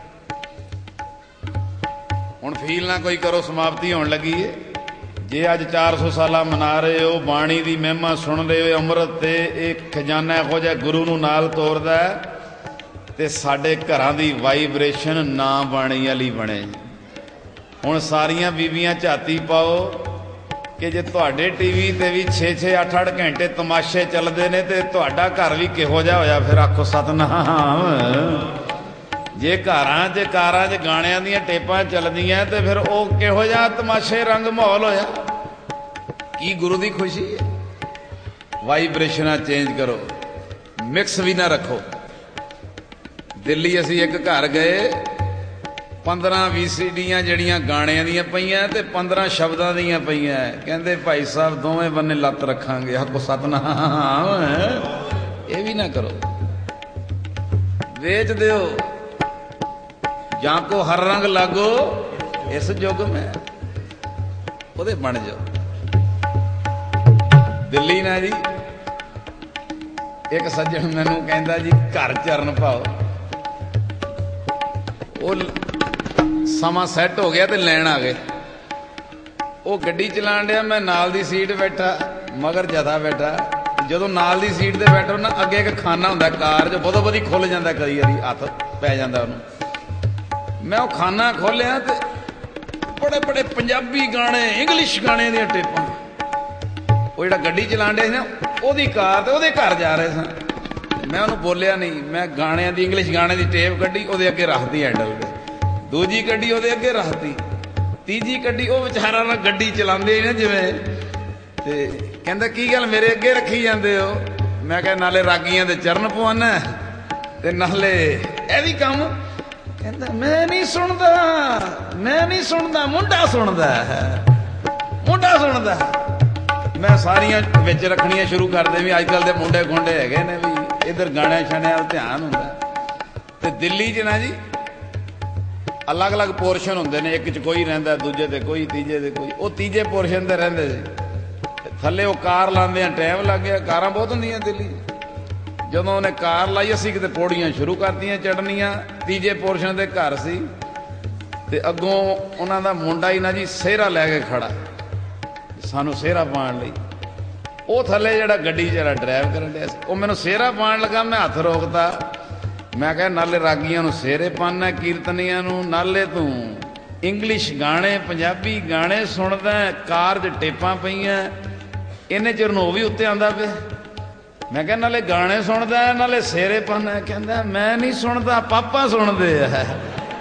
ਹੁਣ ਫੀਲ ਨਾ ਕੋਈ ਕਰੋ, ਸਮਾਪਤੀ ਹੋਣ ਲੱਗੀ ਏ। ਜੇ ਅੱਜ 400 ਸਾਲਾ ਮਨਾ ਰਹੇ ਹੋ, ਬਾਣੀ ਦੀ ਮਹਿਮਾ ਸੁਣ ਰਹੇ ਹੋ, ਅੰਮ੍ਰਿਤ ਤੇ ਇਹ ਖਜ਼ਾਨਾ ਇਹੋ ਜਿਹਾ ਗੁਰੂ ਨੂੰ ਨਾਲ ਤੋਰਦਾ ਤੇ ਸਾਡੇ ਘਰਾਂ ਦੀ ਵਾਈਬ੍ਰੇਸ਼ਨ ਨਾ ਬਾਣੀ ਵਾਲੀ ਬਣੇ। ਹੁਣ ਸਾਰੀਆਂ ਬੀਬੀਆਂ ਝਾਤੀ ਪਾਓ ਕਿ ਜੇ ਤੁਹਾਡੇ ਟੀਵੀ ਤੇ ਵੀ 6-6 8-8 ਘੰਟੇ ਤਮਾਸ਼ੇ ਚੱਲਦੇ ਨੇ ਤੇ ਤੁਹਾਡਾ ਘਰ ਵੀ ਕਿਹੋ ਜਿਹਾ ਹੋਇਆ? ਫਿਰ ਆਖੋ ਸਤਿਨਾਮ। ਜੇ ਘਰਾਂ 'ਚ ਕਾਰਾਂ 'ਚ ਗਾਣਿਆਂ ਦੀਆਂ ਟੇਪਾਂ ਚੱਲਦੀਆਂ ਤੇ ਫਿਰ ਉਹ ਕਿਹੋ ਜਿਹਾ ਤਮਾਸ਼ੇ ਰੰਗ ਮਾਹੌਲ ਹੋਇਆ? ਕੀ ਗੁਰੂ ਦੀ ਖੁਸ਼ੀ ਹੈ? ਵਾਈਬ੍ਰੇਸ਼ਨਾਂ ਚੇਂਜ ਕਰੋ, ਮਿਕਸ ਵੀ ਨਾ ਰੱਖੋ। ਦਿੱਲੀ ਅਸੀਂ ਇੱਕ ਘਰ ਗਏ, 15 VCDਆਂ ਜਿਹੜੀਆਂ ਗਾਣਿਆਂ ਦੀਆਂ ਪਈਆਂ ਤੇ 15 ਸ਼ਬਦਾਂ ਦੀਆਂ ਪਈਆਂ। ਕਹਿੰਦੇ ਭਾਈ ਸਾਹਿਬ ਦੋਵੇਂ ਬੰਨੇ ਲੱਤ ਰੱਖਾਂਗੇ, ਆਖੋ ਸਤਿਨਾਮ। ਇਹ ਵੀ ਨਾ ਕਰੋ, ਵੇਚ ਦਿਓ। ਜਾਂ ਕੋ ਹਰ ਰੰਗ ਲਾਗੋ ਇਸ ਯੁੱਗ ਮੈਂ, ਉਹਦੇ ਬਣ ਜਾਓ। ਦਿੱਲੀ ਨਾ ਜੀ ਇੱਕ ਸੱਜਣ ਮੈਨੂੰ ਕਹਿੰਦਾ ਜੀ ਘਰ ਚਰਨ ਪਾਓ। ਉਹ ਸਮਾਂ ਸੈੱਟ ਹੋ ਗਿਆ ਤੇ ਲੈਣ ਆ ਗਏ। ਉਹ ਗੱਡੀ ਚਲਾਣ ਡਿਆ, ਮੈਂ ਨਾਲ ਦੀ ਸੀਟ ਬੈਠਾ, ਮਗਰ ਜਥਾ ਬੈਠਾ। ਜਦੋਂ ਨਾਲ ਦੀ ਸੀਟ ਤੇ ਬੈਠੋ ਨਾ, ਅੱਗੇ ਇੱਕ ਖਾਨਾ ਹੁੰਦਾ ਕਾਰ 'ਚ, ਬਦੋ ਬਦੀ ਖੁੱਲ ਜਾਂਦਾ, ਕਦੀ ਵਾਰੀ ਹੱਥ ਪੈ ਜਾਂਦਾ ਉਹਨੂੰ। ਮੈਂ ਉਹ ਖਾਨਾ ਖੋਲਿਆ ਤੇ ਬੜੇ ਬੜੇ ਪੰਜਾਬੀ ਗਾਣੇ, ਇੰਗਲਿਸ਼ ਗਾਣੇ ਦੀਆਂ ਟੇਪਾਂ। ਉਹ ਜਿਹੜਾ ਗੱਡੀ ਚਲਾਣ ਡਿਆ ਸੀ ਨਾ, ਉਹਦੀ ਕਾਰ ਤੇ ਉਹਦੇ ਘਰ ਜਾ ਰਹੇ ਸਾਂ। ਮੈਂ ਉਹਨੂੰ ਬੋਲਿਆ ਨਹੀਂ, ਮੈਂ ਗਾਣਿਆਂ ਦੀ, ਇੰਗਲਿਸ਼ ਗਾਣੇ ਦੀ ਟੇਪ ਕੱਢੀ, ਉਹਦੇ ਅੱਗੇ ਰੱਖਦੀ ਹੈਂਡਲ ਤੇ। ਦੂਜੀ ਗੱਡੀ ਉਹਦੇ ਅੱਗੇ ਰੱਖਤੀ, ਤੀਜੀ ਗੱਡੀ ਉਹ ਵਿਚਾਰਾ ਨਾਲ ਗੱਡੀ ਚਲਾਉਂਦੇ ਨਾ ਜਿਵੇਂ। ਤੇ ਕਹਿੰਦਾ ਕੀ ਗੱਲ ਮੇਰੇ ਅੱਗੇ ਰੱਖੀ ਜਾਂਦੇ ਹੋ? ਮੈਂ ਕਿਹਾ ਨਾਲੇ ਰਾਗੀਆਂ ਦੇ ਚਰਨ ਪਵਾਨਾ ਤੇ ਨਾਲੇ ਇਹ ਵੀ ਕੰਮ। ਕਹਿੰਦਾ ਮੈਂ ਨਹੀਂ ਸੁਣਦਾ, ਮੈਂ ਨਹੀਂ ਸੁਣਦਾ, ਮੁੰਡਾ ਸੁਣਦਾ ਹੈ, ਮੁੰਡਾ ਸੁਣਦਾ। ਮੈਂ ਸਾਰੀਆਂ ਵਿੱਚ ਰੱਖਣੀਆਂ ਸ਼ੁਰੂ ਕਰਦੇ ਵੀ ਅੱਜ ਕੱਲ੍ਹ ਦੇ ਮੁੰਡੇ ਖੁੰਡੇ ਹੈਗੇ ਨੇ ਵੀ ਇੱਧਰ ਗਾਣਿਆਂ ਛਾਣਿਆਂ ਵੱਲ ਧਿਆਨ ਹੁੰਦਾ। ਤੇ ਦਿੱਲੀ 'ਚ ਨਾ ਜੀ ਅਲੱਗ ਅਲੱਗ ਪੋਰਸ਼ਨ ਹੁੰਦੇ ਨੇ, ਇੱਕ 'ਚ ਕੋਈ ਰਹਿੰਦਾ, ਦੂਜੇ ਤੇ ਕੋਈ, ਤੀਜੇ ਤੇ ਕੋਈ। ਉਹ ਤੀਜੇ ਪੋਰਸ਼ਨ ਤੇ ਰਹਿੰਦੇ ਸੀ। ਥੱਲੇ ਉਹ ਕਾਰ ਲਾਉਂਦਿਆਂ ਟਾਈਮ ਲੱਗ ਗਿਆ, ਕਾਰਾਂ ਬਹੁਤ ਹੁੰਦੀਆਂ ਦਿੱਲੀ। ਜਦੋਂ ਉਹਨੇ ਕਾਰ ਲਾਈ, ਅਸੀਂ ਕਿਤੇ ਪੌੜੀਆਂ ਸ਼ੁਰੂ ਕਰਤੀਆਂ ਚੜ੍ਹਨੀਆਂ। ਤੀਜੇ ਪੋਰਸ਼ਨ ਦੇ ਘਰ ਸੀ ਤੇ ਅੱਗੋਂ ਉਹਨਾਂ ਦਾ ਮੁੰਡਾ ਹੀ ਨਾ ਜੀ ਸਿਹਰਾ ਲੈ ਕੇ ਖੜਾ, ਸਾਨੂੰ ਸਿਹਰਾ ਪਾਉਣ ਲਈ। ਉਹ ਥੱਲੇ ਜਿਹੜਾ ਗੱਡੀ ਜਿਹੜਾ ਡਰਾਈਵ ਕਰਨ ਡਿਆ ਸੀ, ਉਹ ਮੈਨੂੰ ਸਿਹਰਾ ਪਾਉਣ ਲੱਗਾ। ਮੈਂ ਹੱਥ ਰੋਕਤਾ, ਮੈਂ ਕਿਹਾ ਨਾਲੇ ਰਾਗੀਆਂ ਨੂੰ ਸਿਹਰੇ ਪਾਉਣਾ, ਕੀਰਤਨੀਆਂ ਨੂੰ, ਨਾਲੇ ਤੂੰ ਇੰਗਲਿਸ਼ ਗਾਣੇ, ਪੰਜਾਬੀ ਗਾਣੇ ਸੁਣਦਾ। ਕਾਰ 'ਚ ਟੇਪਾਂ ਪਈਆਂ, ਇੰਨੇ ਚਿਰ ਨੂੰ ਉਹ ਵੀ ਉੱਤੇ ਆਉਂਦਾ ਪਿਆ। ਮੈਂ ਕਿਹਾ ਨਾਲੇ ਗਾਣੇ ਸੁਣਦਾ ਨਾਲੇ ਸਿਹਰੇ ਪਾਉਣਾ। ਕਹਿੰਦਾ ਮੈਂ ਨਹੀਂ ਸੁਣਦਾ, ਪਾਪਾ ਸੁਣਦੇ ਆ।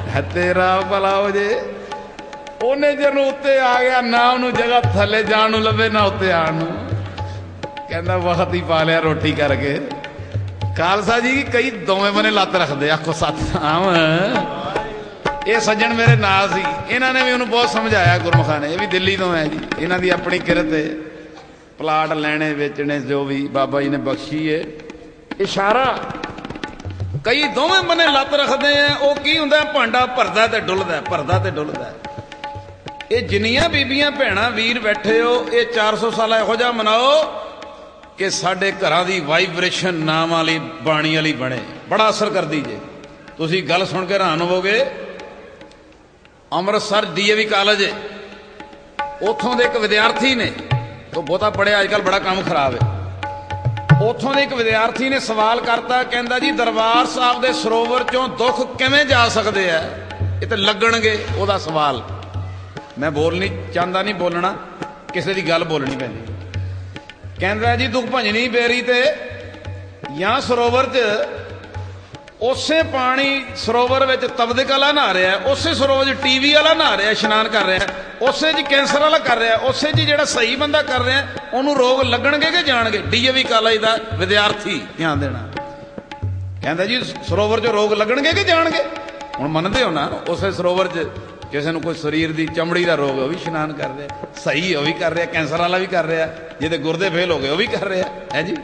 तेरा भला हो जे। ਉਹਨੇ ਜਦੋਂ ਉੱਤੇ ਆ ਗਿਆ ਨਾ ਉਹਨੂੰ ਜਗ੍ਹਾ ਥੱਲੇ ਜਾਣ ਨੂੰ ਲੱਭੇ ਨਾ ਉੱਤੇ ਆਣ ਨੂੰ, ਕਹਿੰਦਾ ਵਕਤ ਹੀ ਪਾ ਲਿਆ ਰੋਟੀ ਕਰਕੇ। ਖਾਲਸਾ ਜੀ ਕਈ ਦੋਵੇਂ ਬੰਨੇ ਲੱਤ ਰੱਖਦੇ, ਆਖੋ ਸਤਨਾਮ। ਇਹ ਸੱਜਣ ਮੇਰੇ ਨਾਲ ਸੀ, ਇਹਨਾਂ ਨੇ ਵੀ ਉਹਨੂੰ ਬਹੁਤ ਸਮਝਾਇਆ ਗੁਰਮੁਖਾਂ ਨੇ। ਇਹ ਵੀ ਦਿੱਲੀ ਤੋਂ ਹੈ ਜੀ, ਇਹਨਾਂ ਦੀ ਆਪਣੀ ਕਿਰਤ ਹੈ, ਪਲਾਟ ਲੈਣੇ ਵੇਚਣੇ ਜੋ ਵੀ ਬਾਬਾ ਜੀ ਨੇ ਬਖਸ਼ੀ ਹੈ। ਇਸ਼ਾਰਾ ਕਈ ਦੋਵੇਂ ਬੰਨੇ ਲੱਤ ਰੱਖਦੇ ਆ। ਉਹ ਕੀ ਹੁੰਦਾ, ਭਾਂਡਾ ਭਰਦਾ ਤੇ ਡੁੱਲਦਾ, ਭਰਦਾ ਤੇ ਡੁੱਲਦਾ। ਇਹ ਜਿੰਨੀਆਂ ਬੀਬੀਆਂ ਭੈਣਾਂ ਵੀਰ ਬੈਠੇ ਹੋ, ਇਹ 400 ਸਾਲ ਇਹੋ ਜਿਹਾ ਮਨਾਓ ਕਿ ਸਾਡੇ ਘਰਾਂ ਦੀ ਵਾਈਬ੍ਰੇਸ਼ਨ ਨਾਮ ਵਾਲੀ ਬਾਣੀ ਵਾਲੀ ਬਣੇ। ਬੜਾ ਅਸਰ ਕਰਦੀ ਜੇ। ਤੁਸੀਂ ਗੱਲ ਸੁਣ ਕੇ ਹੈਰਾਨ ਹੋਵੋਗੇ। ਅੰਮ੍ਰਿਤਸਰ DAV ਕਾਲਜ ਹੈ, ਉੱਥੋਂ ਦੇ ਇੱਕ ਵਿਦਿਆਰਥੀ ਨੇ, ਉਹ ਬਹੁਤਾ ਪੜ੍ਹਿਆ, ਅੱਜ ਕੱਲ੍ਹ ਬੜਾ ਕੰਮ ਖਰਾਬ ਹੈ। ਉੱਥੋਂ ਦੇ ਇੱਕ ਵਿਦਿਆਰਥੀ ਨੇ ਸਵਾਲ ਕਰਤਾ, ਕਹਿੰਦਾ ਜੀ ਦਰਬਾਰ ਸਾਹਿਬ ਦੇ ਸਰੋਵਰ ਚੋਂ ਦੁੱਖ ਕਿਵੇਂ ਜਾ ਸਕਦੇ ਆ, ਇਹ ਤੇ ਲੱਗਣਗੇ। ਉਹਦਾ ਸਵਾਲ ਮੈਂ ਬੋਲਣੀ ਚਾਹੁੰਦਾ, ਨਹੀਂ ਬੋਲਣਾ, ਕਿਸੇ ਦੀ ਗੱਲ ਬੋਲਣੀ ਪੈਂਦੀ। ਕਹਿੰਦਾ ਜੀ ਦੁੱਖ ਭੰਜਣੀ ਬੇਰੀ ਤੇ ਜਾਂ ਸਰੋਵਰ 'ਚ ਉਸੇ ਪਾਣੀ ਸਰੋਵਰ ਵਿੱਚ ਤਬਦਕ ਵਾਲਾ ਨਹਾ ਰਿਹਾ, ਉਸੇ ਸਰੋਵਰ 'ਚ TV ਵਾਲਾ ਨਹਾ ਰਿਹਾ, ਇਸ਼ਨਾਨ ਕਰ ਰਿਹਾ, ਉਸੇ 'ਚ ਕੈਂਸਰ ਵਾਲਾ ਕਰ ਰਿਹਾ, ਉਸੇ 'ਚ ਜਿਹੜਾ ਸਹੀ ਬੰਦਾ ਕਰ ਰਿਹਾ, ਉਹਨੂੰ ਰੋਗ ਲੱਗਣਗੇ ਕਿ ਜਾਣਗੇ? DAV ਕਾਲਜ ਦਾ ਵਿਦਿਆਰਥੀ, ਧਿਆਨ ਦੇਣਾ। ਕਹਿੰਦਾ ਜੀ ਸਰੋਵਰ 'ਚ ਰੋਗ ਲੱਗਣਗੇ ਕਿ ਜਾਣਗੇ? ਹੁਣ ਮੰਨਦੇ ਹੋ ਨਾ, ਉਸੇ ਸਰੋਵਰ 'ਚ ਕਿਸੇ ਨੂੰ ਕੋਈ ਸਰੀਰ ਦੀ ਚਮੜੀ ਦਾ ਰੋਗ, ਉਹ ਵੀ ਇਸ਼ਨਾਨ ਕਰ ਰਿਹਾ, ਸਹੀ ਉਹ ਵੀ ਕਰ ਰਿਹਾ, ਕੈਂਸਰ ਵਾਲਾ ਵੀ ਕਰ ਰਿਹਾ, ਜਿਹਦੇ ਗੁਰਦੇ ਫੇਲ ਹੋ ਗਏ ਉਹ ਵੀ ਕਰ ਰਿਹਾ ਹੈ ਜੀ।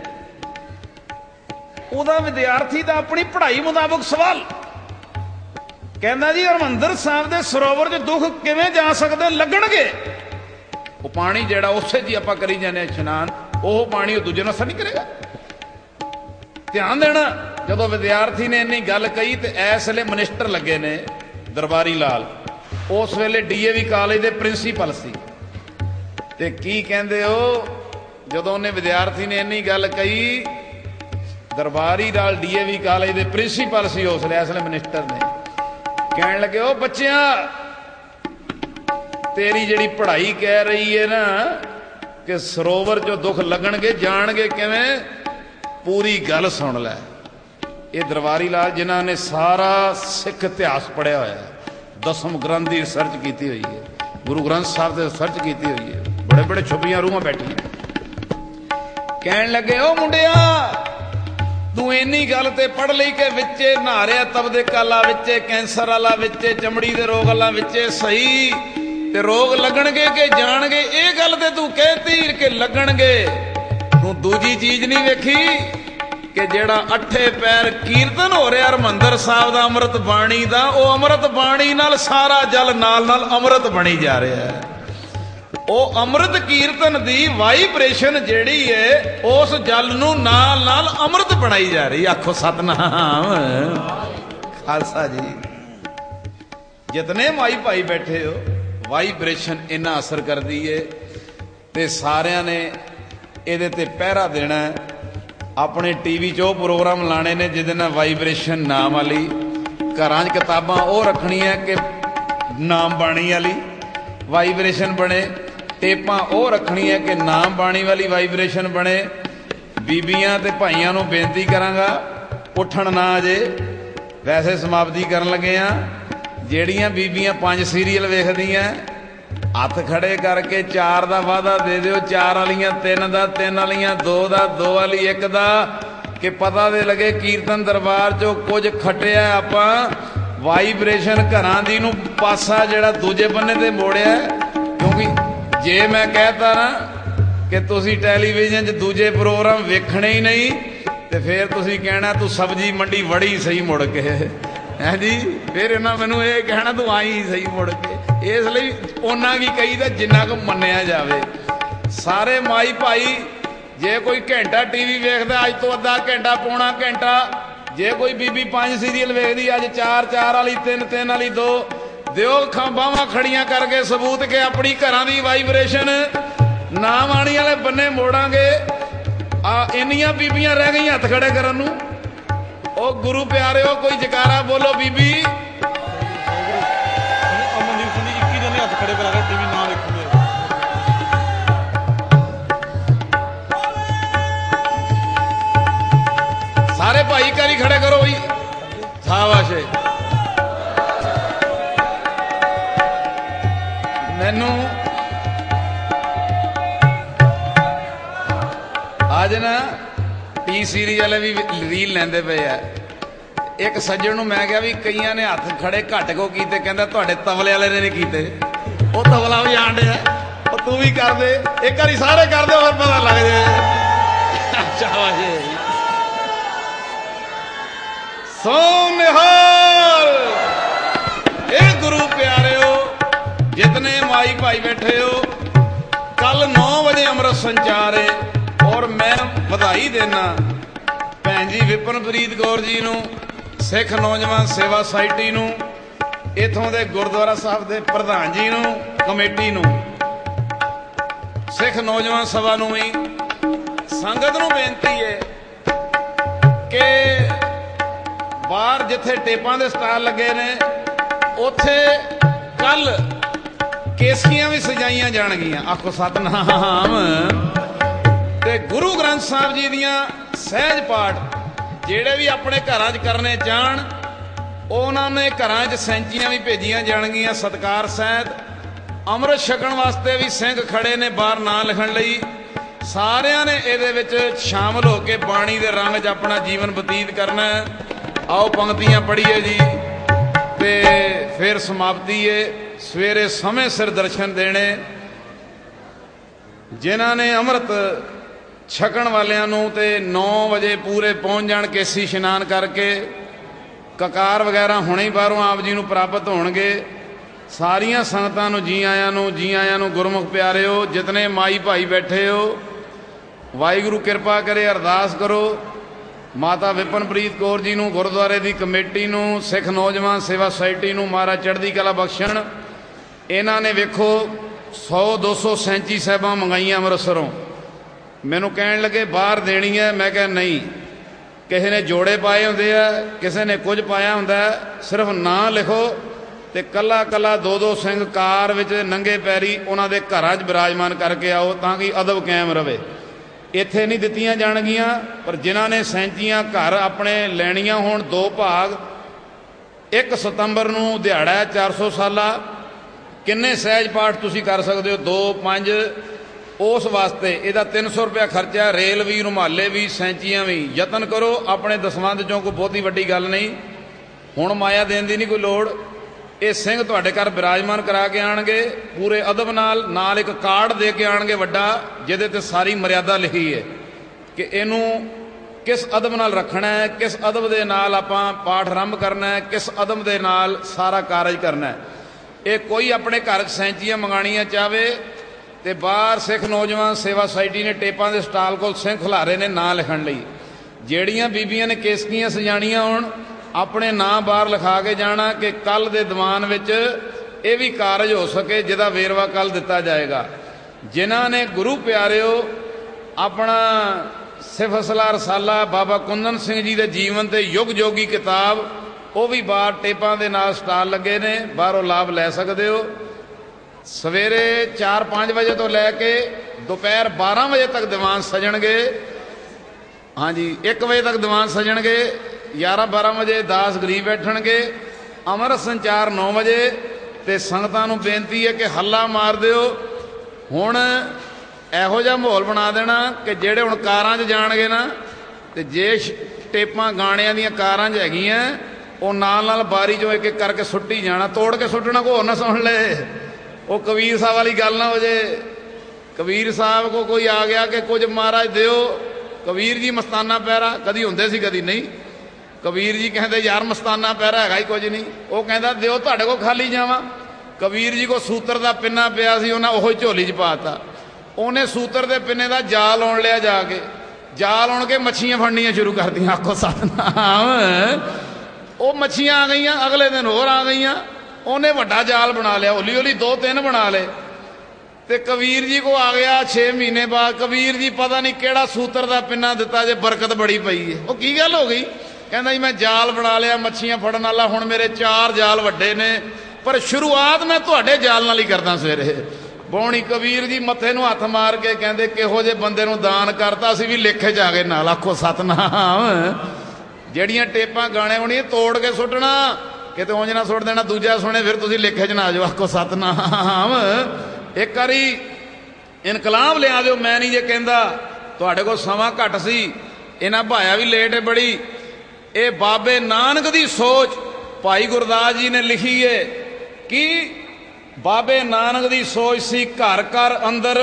ਉਹਦਾ ਵਿਦਿਆਰਥੀ ਦਾ ਆਪਣੀ ਪੜ੍ਹਾਈ ਮੁਤਾਬਕ ਸਵਾਲ, ਕਹਿੰਦਾ ਜੀ ਹਰਿਮੰਦਰ ਸਾਹਿਬ ਦੇ ਸਰੋਵਰ 'ਚ ਦੁੱਖ ਕਿਵੇਂ ਜਾ ਸਕਦੇ, ਲੱਗਣਗੇ? ਉਹ ਪਾਣੀ ਜਿਹੜਾ ਉਸੇ 'ਚ ਆਪਾਂ ਕਰੀ ਜਾਂਦੇ ਇਸ਼ਨਾਨ, ਉਹ ਪਾਣੀ ਉਹ ਦੂਜੇ ਨੂੰ ਅਸਰ ਨਹੀਂ ਕਰੇਗਾ। ਧਿਆਨ ਦੇਣਾ। ਜਦੋਂ ਵਿਦਿਆਰਥੀ ਨੇ ਇੰਨੀ ਗੱਲ ਕਹੀ ਤੇ ਇਸ ਵੇਲੇ ਮਨਿਸਟਰ ਲੱਗੇ ਨੇ ਦਰਬਾਰੀ ਲਾਲ, ਉਸ ਵੇਲੇ DAV ਕਾਲਜ ਦੇ ਪ੍ਰਿੰਸੀਪਲ ਸੀ। ਤੇ ਕੀ ਕਹਿੰਦੇ ਉਹ, ਜਦੋਂ ਉਹਨੇ ਵਿਦਿਆਰਥੀ ਨੇ ਇੰਨੀ ਗੱਲ ਕਹੀ, ਦਰਬਾਰੀ ਲਾਲ DAV ਕਾਲਜ ਦੇ ਪ੍ਰਿੰਸੀਪਲ ਸੀ ਉਸ ਵੇਲੇ, ਇਸ ਵੇਲੇ ਮਨਿਸਟਰ ਨੇ, ਕਹਿਣ ਲੱਗੇ ਉਹ ਬੱਚਿਆਂ, ਤੇਰੀ ਜਿਹੜੀ ਪੜ੍ਹਾਈ ਕਹਿ ਰਹੀ ਹੈ ਨਾ ਕਿ ਸਰੋਵਰ 'ਚੋਂ ਦੁੱਖ ਲੱਗਣਗੇ, ਜਾਣਗੇ ਕਿਵੇਂ, ਪੂਰੀ ਗੱਲ ਸੁਣ ਲੈ। ਇਹ ਦਰਬਾਰੀ ਲਾਲ ਜਿਨ੍ਹਾਂ ਨੇ ਸਾਰਾ ਸਿੱਖ ਇਤਿਹਾਸ ਪੜ੍ਹਿਆ ਹੋਇਆ, ਦਸਮ ਗ੍ਰੰਥ ਦੀ ਰਿਸਰਚ ਕੀਤੀ ਹੋਈ ਹੈ, ਗੁਰੂ ਗ੍ਰੰਥ ਸਾਹਿਬ ਦੀ ਰਿਸਰਚ ਕੀਤੀ ਹੋਈ ਹੈ, ਬੜੇ ਬੜੇ ਛੁਪੀਆਂ ਰੂਹਾਂ ਬੈਠੀਆਂ। ਕਹਿਣ ਲੱਗੇ ਉਹ ਮੁੰਡਿਆ, ਤੂੰ ਇੰਨੀ ਗੱਲ ਤੇ ਪੜ੍ਹ ਲਈ ਕਿ ਵਿੱਚੇ ਨਹਾ ਰਿਹਾ ਤਬਦਕ ਵਾਲਾ, ਵਿੱਚੇ ਕੈਂਸਰ ਵਾਲਾ, ਵਿੱਚੇ ਚਮੜੀ ਦੇ ਰੋਗ ਵਾਲਾ, ਵਿੱਚੇ ਸਹੀ, ਤੇ ਰੋਗ ਲੱਗਣਗੇ ਕਿ ਜਾਣਗੇ? ਇਹ ਗੱਲ ਤੇ ਤੂੰ ਕਹਿਤੀ ਕਿ ਲੱਗਣਗੇ। ਤੂੰ ਦੂਜੀ ਚੀਜ਼ ਨਹੀਂ ਵੇਖੀ ਕਿ ਜਿਹੜਾ 8 ਪੈਰ ਕੀਰਤਨ ਹੋ ਰਿਹਾ ਹਰਿਮੰਦਰ ਸਾਹਿਬ ਦਾ ਅੰਮ੍ਰਿਤ ਬਾਣੀ ਦਾ, ਉਹ ਅੰਮ੍ਰਿਤ ਬਾਣੀ ਨਾਲ ਸਾਰਾ ਜਲ ਨਾਲ ਨਾਲ ਅੰਮ੍ਰਿਤ ਬਣੀ ਜਾ ਰਿਹਾ ਹੈ। ਉਹ ਅੰਮ੍ਰਿਤ ਕੀਰਤਨ ਦੀ ਵਾਈਬ੍ਰੇਸ਼ਨ ਜਿਹੜੀ ਹੈ, ਉਸ ਜਲ ਨੂੰ ਨਾਲ ਨਾਲ ਅੰਮ੍ਰਿਤ ਬਣਾਈ ਜਾ ਰਹੀ। ਆਖੋ ਸਤਨਾਮ। ਖਾਲਸਾ ਜੀ, ਜਿਤਨੇ ਮਾਈ ਭਾਈ ਬੈਠੇ ਹੋ, ਵਾਈਬ੍ਰੇਸ਼ਨ ਇੰਨਾ ਅਸਰ ਕਰਦੀ ਹੈ ਤੇ ਸਾਰਿਆਂ ਨੇ ਇਹਦੇ ਤੇ ਪਹਿਰਾ ਦੇਣਾ। ਆਪਣੇ TV 'ਚ ਉਹ ਪ੍ਰੋਗਰਾਮ ਲਾਣੇ ਨੇ ਜਿਹਦੇ ਨਾਲ ਵਾਈਬ੍ਰੇਸ਼ਨ ਨਾਮ ਵਾਲੀ, ਘਰਾਂ 'ਚ ਕਿਤਾਬਾਂ ਉਹ ਰੱਖਣੀਆਂ ਕਿ ਨਾਮ ਬਾਣੀ ਵਾਲੀ ਵਾਈਬ੍ਰੇਸ਼ਨ ਬਣੇ, ਟੇਪਾਂ ਉਹ ਰੱਖਣੀਆਂ ਕਿ ਨਾਮ ਬਾਣੀ ਵਾਲੀ ਵਾਈਬ੍ਰੇਸ਼ਨ ਬਣੇ। ਬੀਬੀਆਂ ਤੇ ਭਾਈਆਂ ਨੂੰ ਬੇਨਤੀ ਕਰਾਂਗਾ, ਉੱਠਣ ਨਾ ਅਜੇ, ਵੈਸੇ ਸਮਾਪਤੀ ਕਰਨ ਲੱਗੇ ਆ। ਜਿਹੜੀਆਂ ਬੀਬੀਆਂ 5 ਸੀਰੀਅਲ ਵੇਖਦੀਆਂ, ਹੱਥ ਖੜੇ ਕਰਕੇ 4 ਦਾ ਵਾਅਦਾ ਦੇ ਦਿਓ, 4 ਵਾਲੀਆਂ 3 ਦਾ, 3 ਵਾਲੀਆਂ 2 ਦਾ, 2 ਵਾਲੀ 1 ਦਾ, ਕਿ ਪਤਾ ਦੇ ਲੱਗੇ ਕੀਰਤਨ ਦਰਬਾਰ 'ਚੋਂ ਕੁਝ ਖਟਿਆ ਆਪਾਂ। ਵਾਈਬ੍ਰੇਸ਼ਨ ਘਰਾਂ ਦੀ ਨੂੰ ਪਾਸਾ ਜਿਹੜਾ ਦੂਜੇ ਬੰਨੇ ਤੇ ਮੋੜਿਆ। ਕਿਉਂਕਿ ਜੇ ਮੈਂ ਕਹਿਤਾ ਨਾ ਕਿ ਤੁਸੀਂ ਟੈਲੀਵਿਜ਼ਨ 'ਚ ਦੂਜੇ ਪ੍ਰੋਗਰਾਮ ਵੇਖਣੇ ਹੀ ਨਹੀਂ, ਤੇ ਫਿਰ ਤੁਸੀਂ ਕਹਿਣਾ ਤੂੰ ਸਬਜ਼ੀ ਮੰਡੀ ਵੜੀ ਸਹੀ ਮੁੜ ਕੇ, ਹੈ ਜੀ। ਫਿਰ ਇਹਨਾਂ ਮੈਨੂੰ ਇਹ ਕਹਿਣਾ ਤੂੰ ਆਈ ਸਹੀ ਮੁੜ ਕੇ। ਇਸ ਲਈ ਉਹਨਾਂ ਵੀ ਕਹੀਦਾ ਜਿੰਨਾ ਕੁ ਮੰਨਿਆ ਜਾਵੇ। ਸਾਰੇ ਮਾਈ ਭਾਈ, ਜੇ ਕੋਈ ਘੰਟਾ TV ਵੇਖਦਾ, ਅੱਜ ਤੋਂ ਅੱਧਾ ਘੰਟਾ, ਪੌਣਾ ਘੰਟਾ, ਜੇ ਕੋਈ ਬੀਬੀ 5 ਸੀਰੀਅਲ ਵੇਖਦੀ, ਅੱਜ 4, 4 ਵਾਲੀ 3, 3 ਵਾਲੀ 2, ਦਿਓ ਬਾਹਾਂ ਖੜੀਆਂ ਕਰਕੇ ਸਬੂਤ ਕਿ ਆਪਣੀ ਘਰਾਂ ਦੀ ਵਾਈਬ੍ਰੇਸ਼ਨ ਨਾ ਬਾਣੀ ਵਾਲੇ ਬੰਨੇ ਮੋੜਾਂਗੇ। ਇੰਨੀਆਂ ਬੀਬੀਆਂ ਰਹਿ ਗਈਆਂ ਹੱਥ ਖੜੇ ਕਰਨ ਨੂੰ। ਉਹ ਗੁਰੂ ਪਿਆਰਿਓ, ਕੋਈ ਜਕਾਰਾ ਬੋਲੋ ਬੀਬੀ।
ਅਮਨਦੀਪ ਸਿੰਘ ਜੀ 21 ਜਣੇ ਹੱਥ ਖੜੇ ਕਰਾ ਕੇ TV ਨਾ ਵੇਖੂਗੇ।
ਸਾਰੇ ਭਾਈ ਕਾਰੀ ਖੜੇ ਕਰੋ ਬਈ, ਸ਼ਾਬਾਸ਼। ਅੱਜ ਨਾ ਟੀ ਸੀਰੀਜ਼ ਵਾਲੇ ਵੀ ਰੀਲ ਲੈਂਦੇ ਪਏ ਆ। ਇੱਕ ਸੱਜਣ ਨੂੰ ਮੈਂ ਕਿਹਾ ਵੀ ਕਈਆਂ ਨੇ ਹੱਥ ਖੜੇ ਘੱਟ ਕੋ ਕੀਤੇ, ਕਹਿੰਦਾ ਤੁਹਾਡੇ ਤਬਲੇ ਵਾਲੇ ਨੇ ਨਹੀਂ ਕੀਤੇ। ਉਹ ਤਬਲਾ ਵੀ ਆਣ ਡਿਆ, ਉਹ ਤੂੰ ਵੀ ਕਰ ਦੇ, ਇੱਕ ਵਾਰੀ ਸਾਰੇ ਕਰ ਦਿਓ, ਫਿਰ ਪਤਾ ਲੱਗ ਜਾਏ। ਸੋ ਨਿਹਾਲ ਇਹ ਗੁਰੂ ਪਿਆਰਿਓ, जितने माई भाई बैठे हो, कल 9 बजे अमृत संचार है। और मैं बधाई देना भैन जी विपिनप्रीत कौर जी नूं, सिख नौजवान सेवा सोसाइटी नूं, इथों दे गुरुद्वारा साहब दे प्रधान जी नूं, कमेटी नूं, सिख नौजवान सभा नूं भी संगत नूं बेनती है कि बाहर जिथे टेपां दे स्टाल लगे ने उत्थे कल केसियां भी सजाइयां जाणगियां। आखो सतनाम। ते गुरु ग्रंथ साहब जी दियां सहज पाठ ਜਿਹੜੇ भी अपने घरां च करने चाहण, ਉਹਨਾਂ ਨੇ ਘਰਾਂ 'ਚ ਸੈਂਚੀਆਂ ਵੀ ਭੇਜੀਆਂ ਜਾਣਗੀਆਂ ਸਤਿਕਾਰ ਸਹਿਤ। ਅੰਮ੍ਰਿਤ ਛਕਣ ਵਾਸਤੇ ਵੀ ਸਿੰਘ ਖੜੇ ਨੇ ਬਾਹਰ ਨਾਂ ਲਿਖਣ ਲਈ। ਸਾਰਿਆਂ ਨੇ ਇਹਦੇ ਵਿੱਚ ਸ਼ਾਮਲ ਹੋ ਕੇ ਬਾਣੀ ਦੇ ਰੰਗ 'ਚ ਆਪਣਾ ਜੀਵਨ ਬਤੀਤ ਕਰਨਾ। ਆਓ ਪੰਕਤੀਆਂ ਪੜ੍ਹੀਏ ਜੀ ਤੇ ਫਿਰ ਸਮਾਪਤੀ ਏ। ਸਵੇਰੇ ਸਮੇਂ ਸਿਰ ਦਰਸ਼ਨ ਦੇਣੇ। ਜਿਨ੍ਹਾਂ ਨੇ ਅੰਮ੍ਰਿਤ ਛਕਣ ਵਾਲਿਆਂ ਨੂੰ ਤੇ 9 ਵਜੇ ਪੂਰੇ ਪਹੁੰਚ ਜਾਣ, ਕੇਸੀ ਇਸ਼ਨਾਨ ਕਰਕੇ ਕਕਾਰ ਵਗੈਰਾ ਹੁਣੇ ਹੀ ਬਾਹਰੋਂ ਆਪ ਜੀ ਨੂੰ ਪ੍ਰਾਪਤ ਹੋਣਗੇ। ਸਾਰੀਆਂ ਸੰਗਤਾਂ ਨੂੰ ਜੀ ਆਇਆਂ ਨੂੰ, ਜੀ ਆਇਆਂ ਨੂੰ। ਗੁਰਮੁਖ ਪਿਆਰਿਓ, ਜਿਤਨੇ ਮਾਈ ਭਾਈ ਬੈਠੇ ਹੋ, ਵਾਹਿਗੁਰੂ ਕਿਰਪਾ ਕਰੇ, ਅਰਦਾਸ ਕਰੋ ਮਾਤਾ ਵਿਪਨਪ੍ਰੀਤ ਕੌਰ ਜੀ ਨੂੰ, ਗੁਰਦੁਆਰੇ ਦੀ ਕਮੇਟੀ ਨੂੰ, ਸਿੱਖ ਨੌਜਵਾਨ ਸੇਵਾ ਸੁਸਾਇਟੀ ਨੂੰ ਮਹਾਰਾਜ ਚੜ੍ਹਦੀ ਕਲਾ ਬਖਸ਼ਣ। ਇਹਨਾਂ ਨੇ ਵੇਖੋ 100-200 ਸੈਂਚੀ ਸਾਹਿਬਾਂ ਮੰਗਾਈਆਂ ਅੰਮ੍ਰਿਤਸਰੋਂ। ਮੈਨੂੰ ਕਹਿਣ ਲੱਗੇ ਬਾਹਰ ਦੇਣੀ ਹੈ। ਮੈਂ ਕਿਹਾ ਨਹੀਂ, ਕਿਸੇ ਨੇ ਜੋੜੇ ਪਾਏ ਹੁੰਦੇ ਆ, ਕਿਸੇ ਨੇ ਕੁਝ ਪਾਇਆ ਹੁੰਦਾ, ਸਿਰਫ ਨਾਂ ਲਿਖੋ ਤੇ ਕੱਲਾ ਕੱਲਾ 2-2 ਸਿੰਘ ਕਾਰ ਵਿੱਚ ਨੰਗੇ ਪੈਰੀ ਉਹਨਾਂ ਦੇ ਘਰਾਂ 'ਚ ਬਿਰਾਜਮਾਨ ਕਰਕੇ ਆਓ, ਤਾਂ ਕਿ ਅਦਬ ਕਾਇਮ ਰਵੇ। ਇੱਥੇ ਨਹੀਂ ਦਿੱਤੀਆਂ ਜਾਣਗੀਆਂ, ਪਰ ਜਿਨ੍ਹਾਂ ਨੇ ਸੈਂਚੀਆਂ ਘਰ ਆਪਣੇ ਲੈਣੀਆਂ ਹੋਣ 2 ਭਾਗ। 1 ਸਤੰਬਰ ਨੂੰ ਦਿਹਾੜਾ ਹੈ 400 ਸਾਲਾ। ਕਿੰਨੇ ਸਹਿਜ ਪਾਠ ਤੁਸੀਂ ਕਰ ਸਕਦੇ ਹੋ? 2, 5। ਉਸ ਵਾਸਤੇ ਇਹਦਾ 300 ਰੁਪਇਆ ਖਰਚਾ। ਰੇਲ ਵੀ, ਰੁਮਾਲੇ ਵੀ, ਸੈਂਚੀਆਂ ਵੀ। ਯਤਨ ਕਰੋ ਆਪਣੇ ਦਸਵੰਧ 'ਚੋਂ, ਕੋਈ ਬਹੁਤੀ ਵੱਡੀ ਗੱਲ ਨਹੀਂ। ਹੁਣ ਮਾਇਆ ਦੇਣ ਦੀ ਨਹੀਂ ਕੋਈ ਲੋੜ। ਇਹ ਸਿੰਘ ਤੁਹਾਡੇ ਘਰ ਬਿਰਾਜਮਾਨ ਕਰਾ ਕੇ ਆਣਗੇ ਪੂਰੇ ਅਦਬ ਨਾਲ ਇੱਕ ਕਾਰਡ ਦੇ ਕੇ ਆਣਗੇ ਵੱਡਾ, ਜਿਹਦੇ ਤੇ ਸਾਰੀ ਮਰਿਆਦਾ ਲਿਖੀ ਹੈ ਕਿ ਇਹਨੂੰ ਕਿਸ ਅਦਬ ਨਾਲ ਰੱਖਣਾ ਹੈ, ਕਿਸ ਅਦਬ ਦੇ ਨਾਲ ਆਪਾਂ ਪਾਠ ਆਰੰਭ ਕਰਨਾ ਹੈ, ਕਿਸ ਅਦਬ ਦੇ ਨਾਲ ਸਾਰਾ ਕਾਰਜ ਕਰਨਾ ਹੈ। ਇਹ ਕੋਈ ਆਪਣੇ ਘਰ 'ਚ ਸੈਂਚੀਆਂ ਮੰਗਾਣੀਆਂ ਚਾਹਵੇ ਤੇ ਬਾਹਰ ਸਿੱਖ ਨੌਜਵਾਨ ਸੇਵਾ ਸੁਸਾਇਟੀ ਨੇ ਟੇਪਾਂ ਦੇ ਸਟਾਲ ਕੋਲ ਸਿੰਘ ਖਿਲਾਰੇ ਨੇ ਨਾਂ ਲਿਖਣ ਲਈ। ਜਿਹੜੀਆਂ ਬੀਬੀਆਂ ਨੇ ਕੇਸਕੀਆਂ ਸਜਾਣੀਆਂ ਹੋਣ, ਆਪਣੇ ਨਾਂ ਬਾਹਰ ਲਿਖਾ ਕੇ ਜਾਣਾ ਕਿ ਕੱਲ ਦੇ ਦੀਵਾਨ ਵਿੱਚ ਇਹ ਵੀ ਕਾਰਜ ਹੋ ਸਕੇ, ਜਿਹਦਾ ਵੇਰਵਾ ਕੱਲ ਦਿੱਤਾ ਜਾਏਗਾ। ਜਿਨ੍ਹਾਂ ਨੇ ਗੁਰੂ ਪਿਆਰਿਓ ਆਪਣਾ ਸਿਫਤਸਲਾ ਰਸਾਲਾ ਬਾਬਾ ਕੁੰਦਨ ਸਿੰਘ ਜੀ ਦੇ ਜੀਵਨ ਤੇ ਯੁੱਗ ਜੋਗੀ ਕਿਤਾਬ, ਉਹ ਵੀ ਬਾਹਰ ਟੇਪਾਂ ਦੇ ਨਾਲ ਸਟਾਲ ਲੱਗੇ ਨੇ, ਬਾਹਰੋਂ ਲਾਭ ਲੈ ਸਕਦੇ ਹੋ। ਸਵੇਰੇ 4-5 ਵਜੇ ਤੋਂ ਲੈ ਕੇ ਦੁਪਹਿਰ 12 ਵਜੇ ਤੱਕ ਦੀਵਾਨ ਸਜਣਗੇ। ਹਾਂਜੀ, 1 ਵਜੇ ਤੱਕ ਦੀਵਾਨ ਸਜਣਗੇ। 11-12 ਵਜੇ ਦਾਸ ਗਰੀਬ ਬੈਠਣਗੇ। ਅੰਮ੍ਰਿਤ ਸੰਚਾਰ 9 ਵਜੇ। ਤੇ ਸੰਗਤਾਂ ਨੂੰ ਬੇਨਤੀ ਹੈ ਕਿ ਹੱਲਾ ਮਾਰ ਦਿਓ। ਹੁਣ ਇਹੋ ਜਿਹਾ ਮਾਹੌਲ ਬਣਾ ਦੇਣਾ ਕਿ ਜਿਹੜੇ ਹੁਣ ਕਾਰਾਂ 'ਚ ਜਾਣਗੇ ਨਾ, ਤੇ ਜੇ ਟੇਪਾਂ ਗਾਣਿਆਂ ਦੀਆਂ ਕਾਰਾਂ 'ਚ ਹੈਗੀਆਂ, ਉਹ ਨਾਲ ਬਾਰੀ 'ਚੋਂ ਇੱਕ ਇੱਕ ਕਰਕੇ ਸੁੱਟੀ ਜਾਣਾ। ਤੋੜ ਕੇ ਸੁੱਟਣਾ, ਕੋਈ ਹੋਰ ਨਾ ਸੁਣ ਲਏ। ਉਹ ਕਬੀਰ ਸਾਹਿਬ ਵਾਲੀ ਗੱਲ ਨਾ ਹੋ ਜੇ। ਕਬੀਰ ਸਾਹਿਬ ਕੋ ਕੋਈ ਆ ਗਿਆ ਕਿ ਕੁਝ ਮਹਾਰਾਜ ਦਿਓ। ਕਬੀਰ ਜੀ ਮਸਤਾਨਾ ਪੈਰਾ ਕਦੀ ਹੁੰਦੇ ਸੀ, ਕਦੀ ਨਹੀਂ। ਕਬੀਰ ਜੀ ਕਹਿੰਦੇ ਯਾਰ ਮਸਤਾਨਾ ਪੈਰਾ ਹੈਗਾ ਹੀ ਕੁਝ ਨਹੀਂ। ਉਹ ਕਹਿੰਦਾ ਦਿਓ, ਤੁਹਾਡੇ ਕੋਲ ਖਾਲੀ ਜਾਵਾਂ। ਕਬੀਰ ਜੀ ਕੋ ਸੂਤਰ ਦਾ ਪਿੰਨਾ ਪਿਆ ਸੀ, ਉਹਨਾਂ ਉਹੀ ਝੋਲੀ 'ਚ ਪਾਤਾ। ਉਹਨੇ ਸੂਤਰ ਦੇ ਪਿੰਨੇ ਦਾ ਜਾਲ ਆਉਣ ਲਿਆ। ਜਾ ਕੇ ਜਾਲ ਆਉਣ ਕੇ ਮੱਛੀਆਂ ਫੜਨੀਆਂ ਸ਼ੁਰੂ ਕਰਤੀਆਂ। ਆਖੋ ਸਤਨਾਮ। ਉਹ ਮੱਛੀਆਂ ਆ ਗਈਆਂ, ਅਗਲੇ ਦਿਨ ਹੋਰ ਆ ਗਈਆਂ। ਉਹਨੇ ਵੱਡਾ ਜਾਲ ਬਣਾ ਲਿਆ, ਹੌਲੀ ਹੌਲੀ 2-3 ਬਣਾ ਲਏ। ਤੇ ਕਬੀਰ ਜੀ ਕੋ ਆ ਗਿਆ 6 ਮਹੀਨੇ ਬਾਅਦ। ਕਬੀਰ ਜੀ ਪਤਾ ਨਹੀਂ ਕਿਹੜਾ ਸੂਤਰ ਦਾ ਪਿੰਨਾ ਦਿੱਤਾ ਜੇ ਬਰਕਤ ਬੜੀ ਪਈ ਹੈ। ਉਹ ਕੀ ਗੱਲ ਹੋ ਗਈ? ਕਹਿੰਦਾ ਜੀ ਮੈਂ ਜਾਲ ਬਣਾ ਲਿਆ ਮੱਛੀਆਂ ਫੜਨ ਵਾਲਾ। ਹੁਣ ਮੇਰੇ 4 ਜਾਲ ਵੱਡੇ ਨੇ, ਪਰ ਸ਼ੁਰੂਆਤ ਮੈਂ ਤੁਹਾਡੇ ਜਾਲ ਨਾਲ ਹੀ ਕਰਦਾ। ਸਵੇਰੇ ਬੋਣੀ ਕਬੀਰ ਜੀ ਮੱਥੇ ਨੂੰ ਹੱਥ ਮਾਰ ਕੇ ਕਹਿੰਦੇ ਕਿਹੋ ਜਿਹੇ ਬੰਦੇ ਨੂੰ ਦਾਨ ਕਰਤਾ, ਅਸੀਂ ਵੀ ਲੇਖੇ 'ਚ ਆ ਗਏ ਨਾਲ। ਆਖੋ ਸਤਨਾਮ। ਜਿਹੜੀਆਂ ਟੇਪਾਂ ਗਾਣੇ ਹੋਣੀਆਂ ਤੋੜ ਕੇ ਸੁੱਟਣਾ, ਕਿਤੇ ਉਂਝ ਨਾ ਸੁੱਟ ਦੇਣਾ, ਦੂਜਾ ਸੁਣੇ ਫਿਰ ਤੁਸੀਂ ਲੇਖੇ 'ਚ ਨਾ ਆ ਜਾਓ। ਆਖੋ ਸਤਨਾਮ। ਇੱਕ ਵਾਰੀ ਇਨਕਲਾਬ ਲਿਆ ਦਿਓ। ਮੈਂ ਨਹੀਂ ਜੇ ਕਹਿੰਦਾ ਤੁਹਾਡੇ ਕੋਲ ਸਮਾਂ ਘੱਟ ਸੀ, ਇਹਨਾਂ ਭਾਇਆ ਵੀ ਲੇਟ ਹੈ ਬੜੀ। ਇਹ ਬਾਬੇ ਨਾਨਕ ਦੀ ਸੋਚ ਭਾਈ ਗੁਰਦਾਸ ਜੀ ਨੇ ਲਿਖੀ ਏ। ਕਿ ਬਾਬੇ ਨਾਨਕ ਦੀ ਸੋਚ ਸੀ, ਘਰ ਘਰ ਅੰਦਰ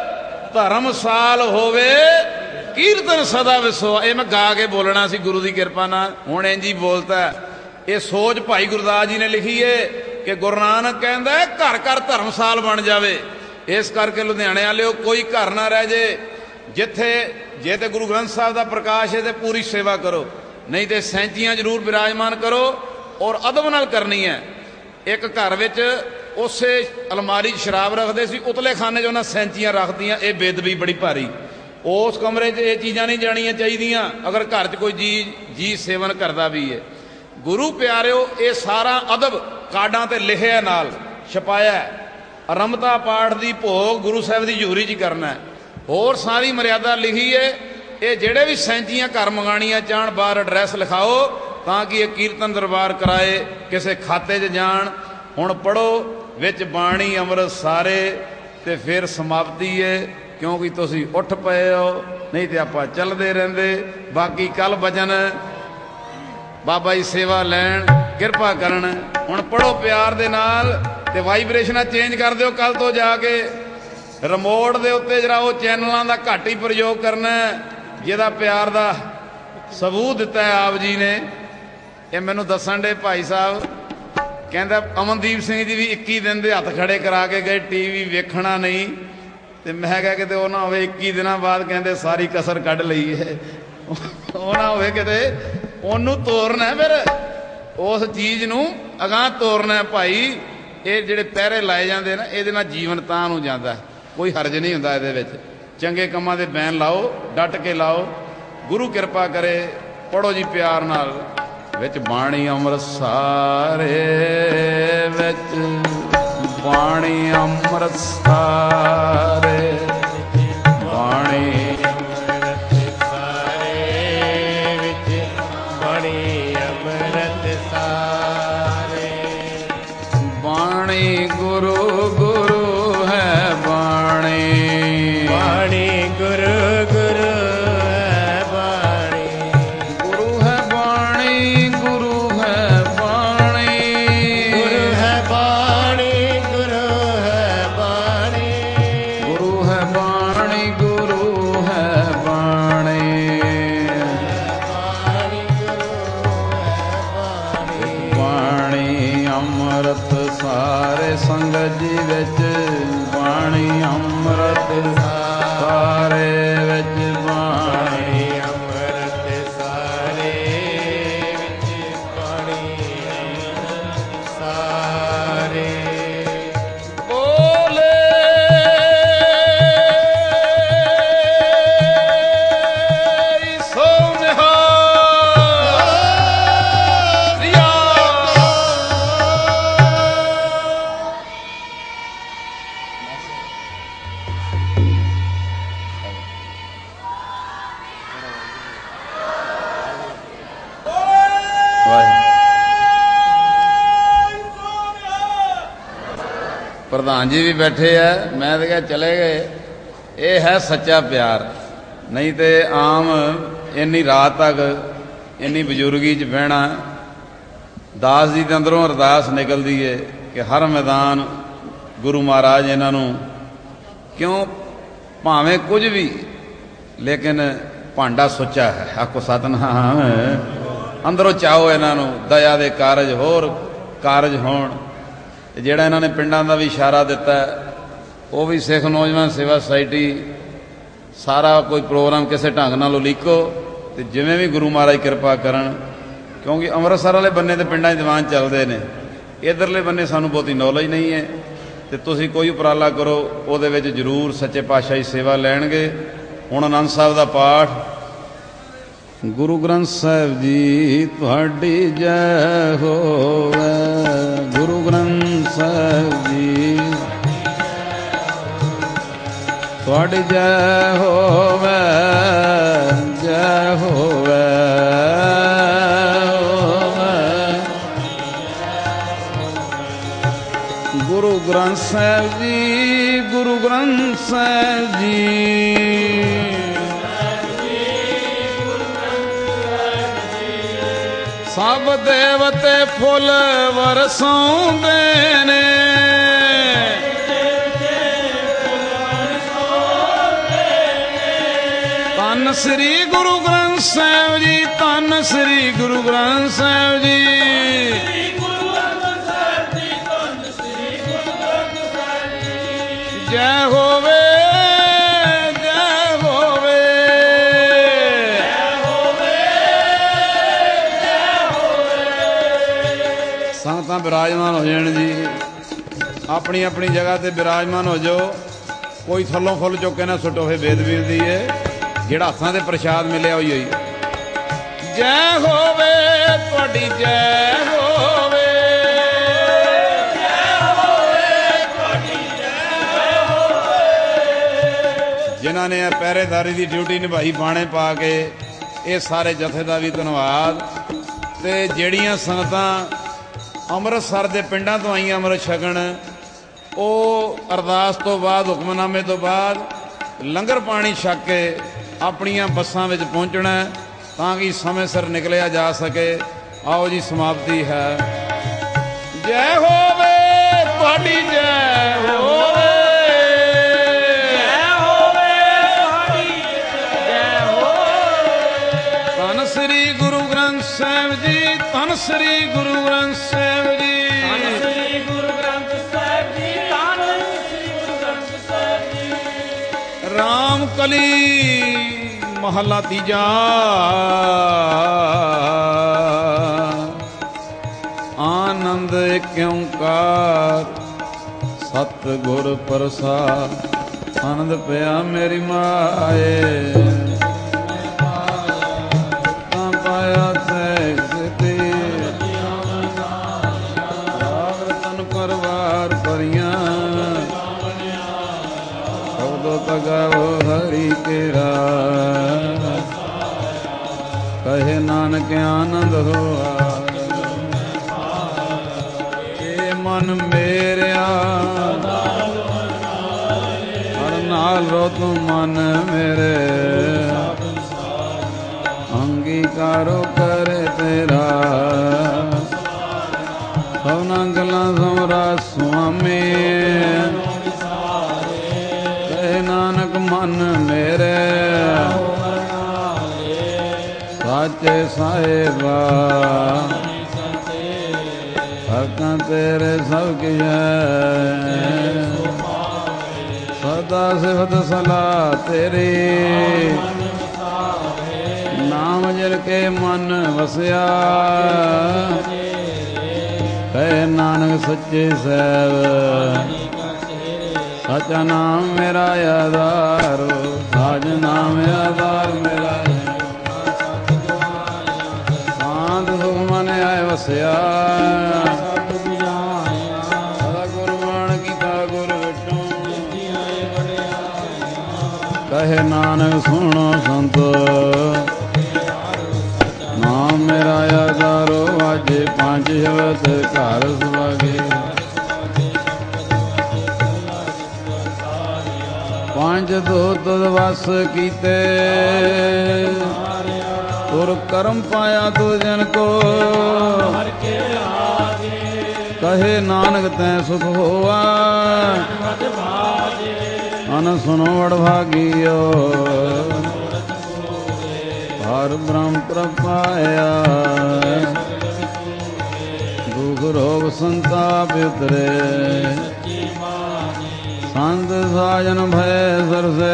ਧਰਮਸਾਲ ਹੋਵੇ, ਕੀਰਤਨ ਸਦਾ ਵਿਸੋ। ਇਹ ਮੈਂ ਗਾ ਕੇ ਬੋਲਣਾ ਸੀ ਗੁਰੂ ਦੀ ਕਿਰਪਾ ਨਾਲ, ਹੁਣ ਇੰਝ ਹੀ ਬੋਲਤਾ। ਇਹ ਸੋਚ ਭਾਈ ਗੁਰਦਾਸ ਜੀ ਨੇ ਲਿਖੀ ਏ ਕਿ ਗੁਰੂ ਨਾਨਕ ਕਹਿੰਦਾ ਘਰ ਘਰ ਧਰਮਸਾਲ ਬਣ ਜਾਵੇ। ਇਸ ਕਰਕੇ ਲੁਧਿਆਣੇ ਵਾਲਿਓ ਕੋਈ ਘਰ ਨਾ ਰਹਿ ਜੇ ਜਿੱਥੇ ਜੇ ਤੇ ਗੁਰੂ ਗ੍ਰੰਥ ਸਾਹਿਬ ਦਾ ਪ੍ਰਕਾਸ਼ ਹੈ ਤੇ ਪੂਰੀ ਸੇਵਾ ਕਰੋ, ਨਹੀਂ ਤੇ ਸੈਂਚੀਆਂ ਜ਼ਰੂਰ ਬਿਰਾਜਮਾਨ ਕਰੋ ਔਰ ਅਦਬ ਨਾਲ ਕਰਨੀ ਹੈ। ਇੱਕ ਘਰ ਵਿੱਚ ਉਸੇ ਅਲਮਾਰੀ 'ਚ ਸ਼ਰਾਬ ਰੱਖਦੇ ਸੀ, ਉਤਲੇ ਖਾਨੇ 'ਚ ਉਹਨਾਂ ਸੈਂਚੀਆਂ ਰੱਖਦੀਆਂ। ਇਹ ਬੇਦਬੀ ਬੜੀ ਭਾਰੀ। ਉਸ ਕਮਰੇ 'ਚ ਇਹ ਚੀਜ਼ਾਂ ਨਹੀਂ ਜਾਣੀਆਂ ਚਾਹੀਦੀਆਂ ਅਗਰ ਘਰ 'ਚ ਕੋਈ ਜੀ ਸੇਵਨ ਕਰਦਾ ਵੀ ਹੈ। ਗੁਰੂ ਪਿਆਰਿਓ, ਇਹ ਸਾਰਾ ਅਦਬ ਕਾਰਡਾਂ ਤੇ ਲਿਖਿਆ, ਨਾਲ ਛਪਾਇਆ। ਰਮਤਾ ਪਾਠ ਦੀ ਭੋਗ ਗੁਰੂ ਸਾਹਿਬ ਦੀ ਹਜ਼ੂਰੀ 'ਚ ਕਰਨਾ। ਹੋਰ ਸਾਰੀ ਮਰਿਆਦਾ ਲਿਖੀ ਹੈ। ਇਹ ਜਿਹੜੇ ਵੀ ਸੈਂਚੀਆਂ ਘਰ ਮੰਗਾਣੀਆਂ ਚਾਹਣ, ਬਾਹਰ ਐਡਰੈਸ ਲਿਖਾਓ ਤਾਂ ਕਿ ਇਹ ਕੀਰਤਨ ਦਰਬਾਰ ਕਰਾਏ, ਕਿਸੇ ਖਾਤੇ 'ਚ ਜਾਣ। ਹੁਣ ਪੜ੍ਹੋ ਵਿੱਚ ਬਾਣੀ ਅੰਮ੍ਰਿਤ ਸਾਰੇ, ਤੇ ਫਿਰ ਸਮਾਪਤੀ ਹੈ, ਕਿਉਂਕਿ ਤੁਸੀਂ ਉੱਠ ਪਏ ਹੋ, ਨਹੀਂ ਤੇ ਆਪਾਂ ਚੱਲਦੇ ਰਹਿੰਦੇ। ਬਾਕੀ ਕੱਲ ਭਜਨ ਬਾਬਾ ਜੀ ਸੇਵਾ ਲੈਣ, ਕਿਰਪਾ ਕਰਨ। ਹੁਣ ਪੜ੍ਹੋ ਪਿਆਰ ਦੇ ਨਾਲ, ਤੇ ਵਾਈਬ੍ਰੇਸ਼ਨਾਂ ਚੇਂਜ ਕਰ ਦਿਓ ਕੱਲ ਤੋਂ ਜਾ ਕੇ। ਰਿਮੋਟ ਦੇ ਉੱਤੇ ਜਰਾ ਉਹ ਚੈਨਲਾਂ ਦਾ ਘੱਟ ਹੀ ਪ੍ਰਯੋਗ ਕਰਨਾ, ਜਿਹਦਾ ਪਿਆਰ ਦਾ ਸਬੂਤ ਦਿੱਤਾ ਹੈ ਆਪ ਜੀ ਨੇ। ਇਹ ਮੈਨੂੰ ਦੱਸਣ ਦੇ ਭਾਈ ਸਾਹਿਬ, ਕਹਿੰਦਾ ਅਮਨਦੀਪ ਸਿੰਘ ਜੀ ਵੀ 21 ਦਿਨ ਦੇ ਹੱਥ ਖੜੇ ਕਰਾ ਕੇ ਗਏ, ਟੀਵੀ ਵੇਖਣਾ ਨਹੀਂ। ਤੇ ਮੈਂ ਕਿਹਾ ਕਿਤੇ ਉਹ ਨਾ ਹੋਵੇ 21 ਦਿਨਾਂ ਬਾਅਦ ਕਹਿੰਦੇ ਸਾਰੀ ਕਸਰ ਕੱਢ ਲਈ ਹੈ, ਉਹ ਨਾ ਹੋਵੇ ਕਿਤੇ ਉਹਨੂੰ ਤੋਰਨਾ, ਫਿਰ ਉਸ ਚੀਜ਼ ਨੂੰ ਅਗਾਂਹ ਤੋਰਨਾ। ਭਾਈ ਇਹ ਜਿਹੜੇ ਪਹਿਰੇ ਲਾਏ ਜਾਂਦੇ ਨਾ, ਇਹਦੇ ਨਾਲ ਜੀਵਨ ਤਾਂ ਨੂੰ ਜਾਂਦਾ, ਕੋਈ ਹਰਜ ਨਹੀਂ ਹੁੰਦਾ ਇਹਦੇ ਵਿੱਚ। ਚੰਗੇ ਕੰਮਾਂ ਦੇ ਬੈਨ ਲਾਓ, ਡਟ ਕੇ ਲਾਓ, ਗੁਰੂ ਕਿਰਪਾ ਕਰੇ। ਪੜ੍ਹੋ ਜੀ ਪਿਆਰ ਨਾਲ। ਵਿੱਚ ਬਾਣੀ ਅੰਮ੍ਰਿਤ ਸਾਰੇ, ਵਿੱਚ ਬਾਣੀ ਅੰਮ੍ਰਿਤ ਸਾਰੇ, ਬਾਣੀ ਅੰਮ੍ਰਿਤ ਸਾਰੇ, ਵਿੱਚ ਬਾਣੀ ਅੰਮ੍ਰਿਤ ਸਾਰੇ। ਬਾਣੀ ਗੁਰੂ ਗੁਰੂ ਹੈ, ਬਾਣੀ ਬਾਣੀ ਗੁਰੂ ਗੁਰੂ ਹੈ, ਬਾਣੀ ਗੁਰੂ ਹੈ, ਬਾਣੀ ਗੁਰੂ ਹੈ, ਬਾਣੀ ਗੁਰੂ ਹੈ, ਬਾਣੀ ਗੁਰੂ ਹੈ, ਬਾਣੀ ਗੁਰੂ ਹੈ, ਬਾਣੀ ਗੁਰੂ ਹੈ, ਬਾਣੀ ਬਾਣੀ ਗੁਰੂ ਹੈ, ਬਾਣੀ ਅੰਮ੍ਰਿਤ ਸਾਰੇ ਸੰਗਤ ਜੀ ਵਿੱਚ, ਬਾਣੀ ਅੰਮ੍ਰਿਤ ਸਾਰੇ ਵਿੱਚ, ਬਾਣੀ ਅੰਮ੍ਰਿਤ ਸਾਰੇ ਵਿੱਚ, ਬਾਣੀ ਅੰਮ੍ਰਿਤ ਸਾਰੇ। ਬੋਲੇ ਸੋ ਨਿਹਾਲ। ਪ੍ਰਧਾਨ ਜੀ ਵੀ ਬੈਠੇ ਆ, ਮੈਂ ਤਾਂ ਕਿਹਾ ਚਲੇ ਗਏ। ਇਹ ਹੈ ਸੱਚਾ ਪਿਆਰ, ਨਹੀਂ ਤੇ ਆਮ ਇੰਨੀ ਰਾਤ ਤੱਕ ਇੰਨੀ ਬਜ਼ੁਰਗੀ 'ਚ ਬਹਿਣਾ। ਦਾਸ ਜੀ ਦੇ ਅੰਦਰੋਂ ਅਰਦਾਸ ਨਿਕਲਦੀ ਹੈ ਕਿ ਹਰ ਮੈਦਾਨ ਗੁਰੂ ਮਹਾਰਾਜ ਇਹਨਾਂ ਨੂੰ, ਕਿਉਂ ਭਾਵੇਂ ਕੁਝ ਵੀ, ਲੇਕਿਨ ਭਾਂਡਾ ਸੁੱਚਾ ਹੈ। ਆਖੋ ਸਤਿਨਾਮ। ਅੰਦਰੋਂ ਚਾਹੋ ਇਹਨਾਂ ਨੂੰ ਦਇਆ ਦੇ ਕਾਰਜ, ਹੋਰ ਕਾਰਜ ਹੋਣ। ਜਿਹੜਾ ਇਹਨਾਂ ਨੇ ਪਿੰਡਾਂ ਦਾ ਵੀ ਇਸ਼ਾਰਾ ਦਿੱਤਾ, ਉਹ ਵੀ ਸਿੱਖ ਨੌਜਵਾਨ ਸੇਵਾ ਸੁਸਾਇਟੀ ਸਾਰਾ ਕੋਈ ਪ੍ਰੋਗਰਾਮ ਕਿਸੇ ਢੰਗ ਨਾਲ ਉਲੀਕੋ, ਤੇ ਜਿਵੇਂ ਵੀ ਗੁਰੂ ਮਹਾਰਾਜ ਕਿਰਪਾ ਕਰਨ। ਕਿਉਂਕਿ ਅੰਮ੍ਰਿਤਸਰ ਵਾਲੇ ਬੰਨੇ ਤੇ ਪਿੰਡਾਂ 'ਚ ਦੀਵਾਨ ਚੱਲਦੇ ਨੇ, ਇੱਧਰਲੇ ਬੰਨੇ ਸਾਨੂੰ ਬਹੁਤੀ ਨੌਲੇਜ ਨਹੀਂ ਹੈ। ਤੇ ਤੁਸੀਂ ਕੋਈ ਉਪਰਾਲਾ ਕਰੋ, ਉਹਦੇ ਵਿੱਚ ਜ਼ਰੂਰ ਸੱਚੇ ਪਾਤਸ਼ਾਹ ਜੀ ਸੇਵਾ ਲੈਣਗੇ। ਹੁਣ ਆਨੰਦ ਸਾਹਿਬ ਦਾ ਪਾਠ। ਗੁਰੂ ਗ੍ਰੰਥ ਸਾਹਿਬ ਜੀ ਤੁਹਾਡੀ ਜੈ ਹੋਵੇ, ਗੁਰੂ ਗ੍ਰੰਥ ਸਾਹਿਬ ਜੀ ਤੁਹਾਡੀ ਜੈ ਹੋਵੇ, ਜੈ ਹੋਵੇ, ਗੁਰੂ ਗ੍ਰੰਥ ਸਾਹਿਬ ਜੀ, ਗੁਰੂ ਗ੍ਰੰਥ ਸਾਹਿਬ ਜੀ ਦੇਵ ਦੇਵਤੇ ਫੁੱਲ ਵਰਸਾਉਂਦੇ ਨੇ। ਧੰਨ ਸ੍ਰੀ ਗੁਰੂ ਗ੍ਰੰਥ ਸਾਹਿਬ ਜੀ, ਧੰਨ ਸ੍ਰੀ ਗੁਰੂ ਗ੍ਰੰਥ ਸਾਹਿਬ ਜੀ। ਜੈ ਹੋਵੇ ਸੰਗਤਾਂ ਬਿਰਾਜਮਾਨ ਹੋ ਜਾਣ ਜੀ, ਆਪਣੀ ਆਪਣੀ ਜਗ੍ਹਾ ਤੇ ਬਿਰਾਜਮਾਨ ਹੋ ਜਾਓ। ਕੋਈ ਥੱਲੋਂ ਫੁੱਲ ਚੁੱਕ ਕੇ ਨਾ ਸੁੱਟੋ, ਫੇ ਬੇਦਬੀ ਦੀ ਏ। ਜਿਹੜਾ ਹੱਥਾਂ ਦੇ ਪ੍ਰਸ਼ਾਦ ਮਿਲਿਆ ਹੋਈ ਹੋਈ। ਜੈ ਹੋਵੇ ਤੁਹਾਡੀ, ਜੈ ਹੋਵੇ, ਜੈ ਹੋਵੇ ਤੁਹਾਡੀ, ਜੈ ਹੋਵੇ। ਜਿਨ੍ਹਾਂ ਨੇ ਇਹ ਪਹਿਰੇਦਾਰੀ ਦੀ ਡਿਊਟੀ ਨਿਭਾਈ ਬਾਣੇ ਪਾ ਕੇ, ਇਹ ਸਾਰੇ ਜਥੇ ਦਾ ਵੀ ਧੰਨਵਾਦ। ਤੇ ਜਿਹੜੀਆਂ ਸੰਗਤਾਂ ਅੰਮ੍ਰਿਤਸਰ ਦੇ ਪਿੰਡਾਂ ਤੋਂ ਆਈਆਂ ਅੰਮ੍ਰਿਤ ਛਕਣ, ਉਹ ਅਰਦਾਸ ਤੋਂ ਬਾਅਦ, ਹੁਕਮਨਾਮੇ ਤੋਂ ਬਾਅਦ ਲੰਗਰ ਪਾਣੀ ਛਕ ਕੇ ਆਪਣੀਆਂ ਬੱਸਾਂ ਵਿੱਚ ਪਹੁੰਚਣਾ, ਤਾਂ ਕਿ ਸਮੇਂ ਸਿਰ ਨਿਕਲਿਆ ਜਾ ਸਕੇ। ਆਓ ਜੀ, ਸਮਾਪਤੀ ਹੈ। ਜੈ ਹੋਵੇ ਤੁਹਾਡੀ, ਜੈ ਹੋਵੇ, ਜੈ ਹੋਵੇ ਤੁਹਾਡੀ, ਜੈ ਹੋਵੇ। ਧੰਨ ਸ੍ਰੀ ਗੁਰੂ ਗ੍ਰੰਥ ਸਾਹਿਬ ਜੀ, ਧੰਨ ਸ੍ਰੀ ਗੁਰੂ ਗ੍ਰੰਥ ਸਾਹਿਬ ਜੀ, ਧੰਨ ਸ੍ਰੀ ਗੁਰੂ ਗ੍ਰੰਥ ਸਾਹਿਬ ਜੀ, ਧੰਨ ਸ੍ਰੀ ਗੁਰੂ ਗ੍ਰੰਥ ਸਾਹਿਬ ਜੀ। ਰਾਮ ਕਲੀ ਮਹਲਾ ਤੀਜਾ। ਆਨੰਦ ਏਕ ਓੰਕਾਰ ਸਤ ਗੁਰ ਪ੍ਰਸਾਦ। ਆਨੰਦ ਪਿਆ ਮੇਰੀ ਮਾਏ, ਤਾਂ ਪਾਇਆ ਸਹਿ ਸਿਤੀ। ਰਾਮ ਰਤਨ ਪਰਵਾਰ ਭਰੀਆਂ, ਸ਼ਬਦੋ ਤਗਾਵੋ ਹਰੀ ਕੇਰਾ। ਕਹੇ ਨਾਨਕ ਆਨੰਦ ਹੋਆ, ਇਹ ਮਨ ਮੇਰਿਆ ਹਰ ਨਾਲ ਰੋ ਤੂੰ ਮਨ ਮੇਰੇ। ਅੰਗੀਕਾਰੋ ਕਰੇ ਤੇਰਾ, ਸਭਨਾ ਗੱਲਾਂ ਸਮਰਾ ਸੁਆਮੀ। ਕਹੇ ਨਾਨਕ ਮਨ ਮੇਰੇ, ਸਾਚੇ ਸਾਹਿਬਾ ਹਕਾਂ ਤੇਰੇ ਸਭ ਕੀਜੈ। ਸਦਾ ਸਿਫਤ ਸਲਾਹ ਤੇਰੀ, ਨਾਮ ਜਲ ਕੇ ਮਨ ਵਸਿਆ। ਕਹੇ ਨਾਨਕ ਸੱਚੇ ਸਾਹਿਬ, ਸਚਾ ਨਾਮ ਮੇਰਾ ਆਧਾਰੋ। ਸਾਜ ਨਾਮ ਆਧਾਰ ਮੇਰਾ, ਮਨ ਆਏ ਵਸਿਆ। ਸਦਾ ਗੁਰਬਾਣ ਕੀਤਾ ਗੁਰ ਵਿਟੋ, ਕਹੇ ਨਾਨਕ ਸੁਣੋ ਸੰਤ, ਨਾਮ ਮੇਰਾ ਆਧਾਰੋ। ਵਾਜੇ ਪੰਜ ਸ਼ਬਦ ਘਰ ਸੁਭਾਗੇ, ਪੰਜ ਦੂਤ ਵਸ ਕੀਤੇ। ਤੁਰ ਕਰਮ ਪਾਇਆ ਤੂ ਜਨ ਕੋ, ਕਹੇ ਨਾਨਕ ਤੈ ਸੁਖ ਹੋਆ। ਅਨ ਸੁਨੋ ਵਡਭਾਗੀਓ, ਹਰ ਬ੍ਰਹਮ ਪ੍ਰਪਾਇਆ। ਦੁਖ ਰੋਗ ਸੰਤਾਪ ਉਤਰੇ, ਸੰਤ ਸਾਜਨ ਭੈ ਸਰਸੇ।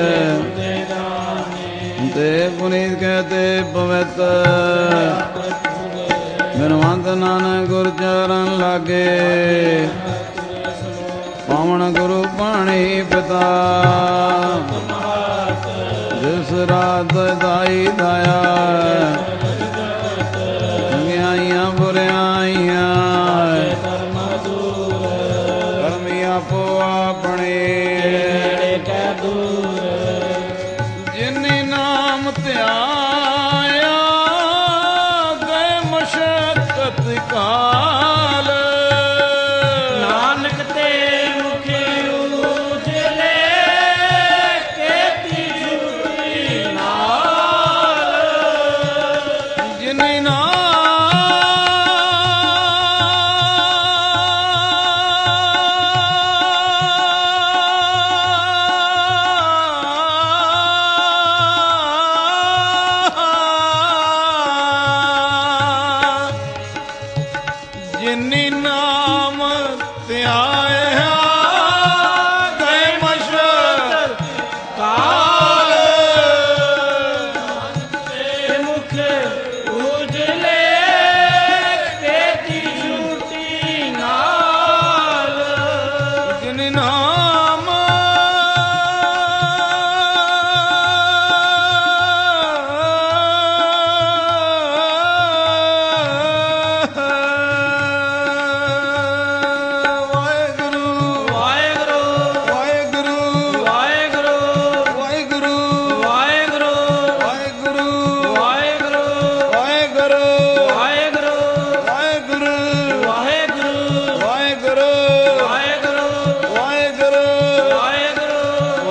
ਤੇ ਪੁਨੀਤ ਕਹਤੇ ਪਵਿੱਤ, ਬਿਨਵੰਤ ਨਾਨਕ ਗੁਰ ਚਰਨ ਲਾਗੇ। ਪਾਵਨ ਗੁਰੂ ਪਾਣੀ ਪਿਤਾ, ਜਿਸ ਰਾਤ ਦਾਈ ਦਾਇਆ। ਚੰਗਿਆਈਆਂ ਬੁਰਿਆਈਆਂ, ਕਰਮੀ ਆਪੋ ਆਪਣੇ। ਜਿਨੀ ਨਾਮ ਧਿਆਇਆ, ਗਏ ਮਸ਼ਕਤ ਕਾਲ। ਨਾਨਕ ਤੇ ਮੁਖੀ ਉਜਲੇ, ਕੇਤੀ ਜੁਗਤੀ ਨਾਲ। ਜਿਨੀ ਨਾਮ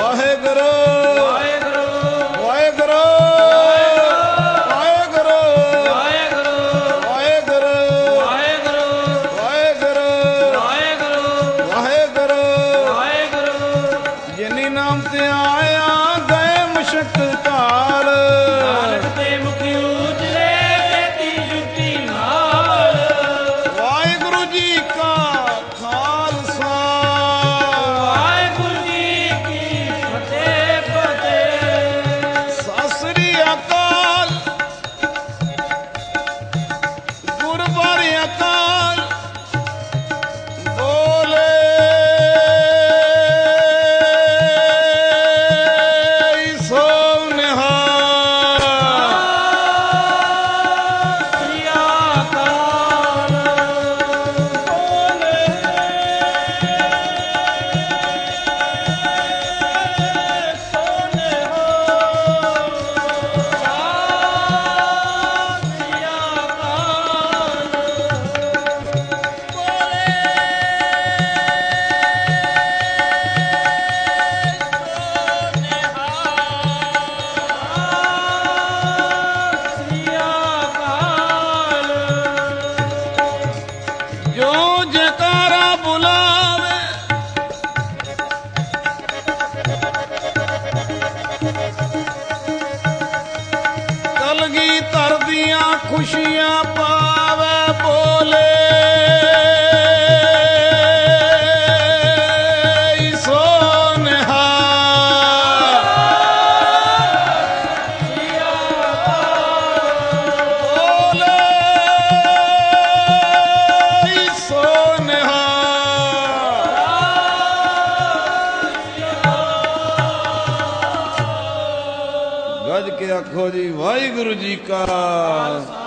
ਵਾਹਿਗੁਰੂ
ਵਾਹਿਗੁਰੂ
ਵਾਹਿਗੁਰੂ ਵਾਹਿਗੁਰੂ
ਵਾਹਿਗੁਰੂ
ਵਾਹਿਗੁਰੂ
ਵਾਹਿਗੁਰੂ
ਵਾਹਿਗੁਰੂ
ਵਾਹਿਗੁਰੂ
ਵਾਹਿਗੁਰੂ
ਵਾਹਿਗੁਰੂ
ਜਿਨੀ ਨਾਮ ਤੇ ਆਇਆ ਗਏ ਮੁਸ਼ਕਲ ਕਾਲ
ਨਾਨਕ ਤੇ ਮੁਖੀ ਉਜਲੇ ਤੇਤੀ ਜੁਤੀ ਨਾਲ
ਵਾਹਿਗੁਰੂ ਜੀ ਕਾ ਖਾਲਸਾ
ਵਾਹਿਗੁਰੂ ਜੀ ਕੀ ਫਤਿਹ ਫਤਿਹ
ਸਤਿ ਸ੍ਰੀ ਅਕਾਲ ਗੁਰਬਾਣੀ ਅਕਾਲ ਬੋਲੇ ਸੋ ਨਿਹਾਲ
ਸ੍ਰੀ ਅਕਾਲ ਬੋਲੇ ਸੋਨੇ ਹੋ ਸ੍ਰੀ ਅਕਾਲ
ਜੋ ਜੈਕਾਰਾ ਬੁਲਾਵੇ ਕਲਗੀ ਧਰਦੀਆਂ ਖੁਸ਼ੀਆਂ ਪਾਵੇ ਬੋਲੇ ਸੋ ਨਿਹਾਲ ਬੋਲੇ ਸੋ ਨਿਹਾਲ ਗੱਜ ਕੇ ਆਖੋ ਜੀ ਵਾਹਿਗੁਰੂ ਜੀ ਕਾ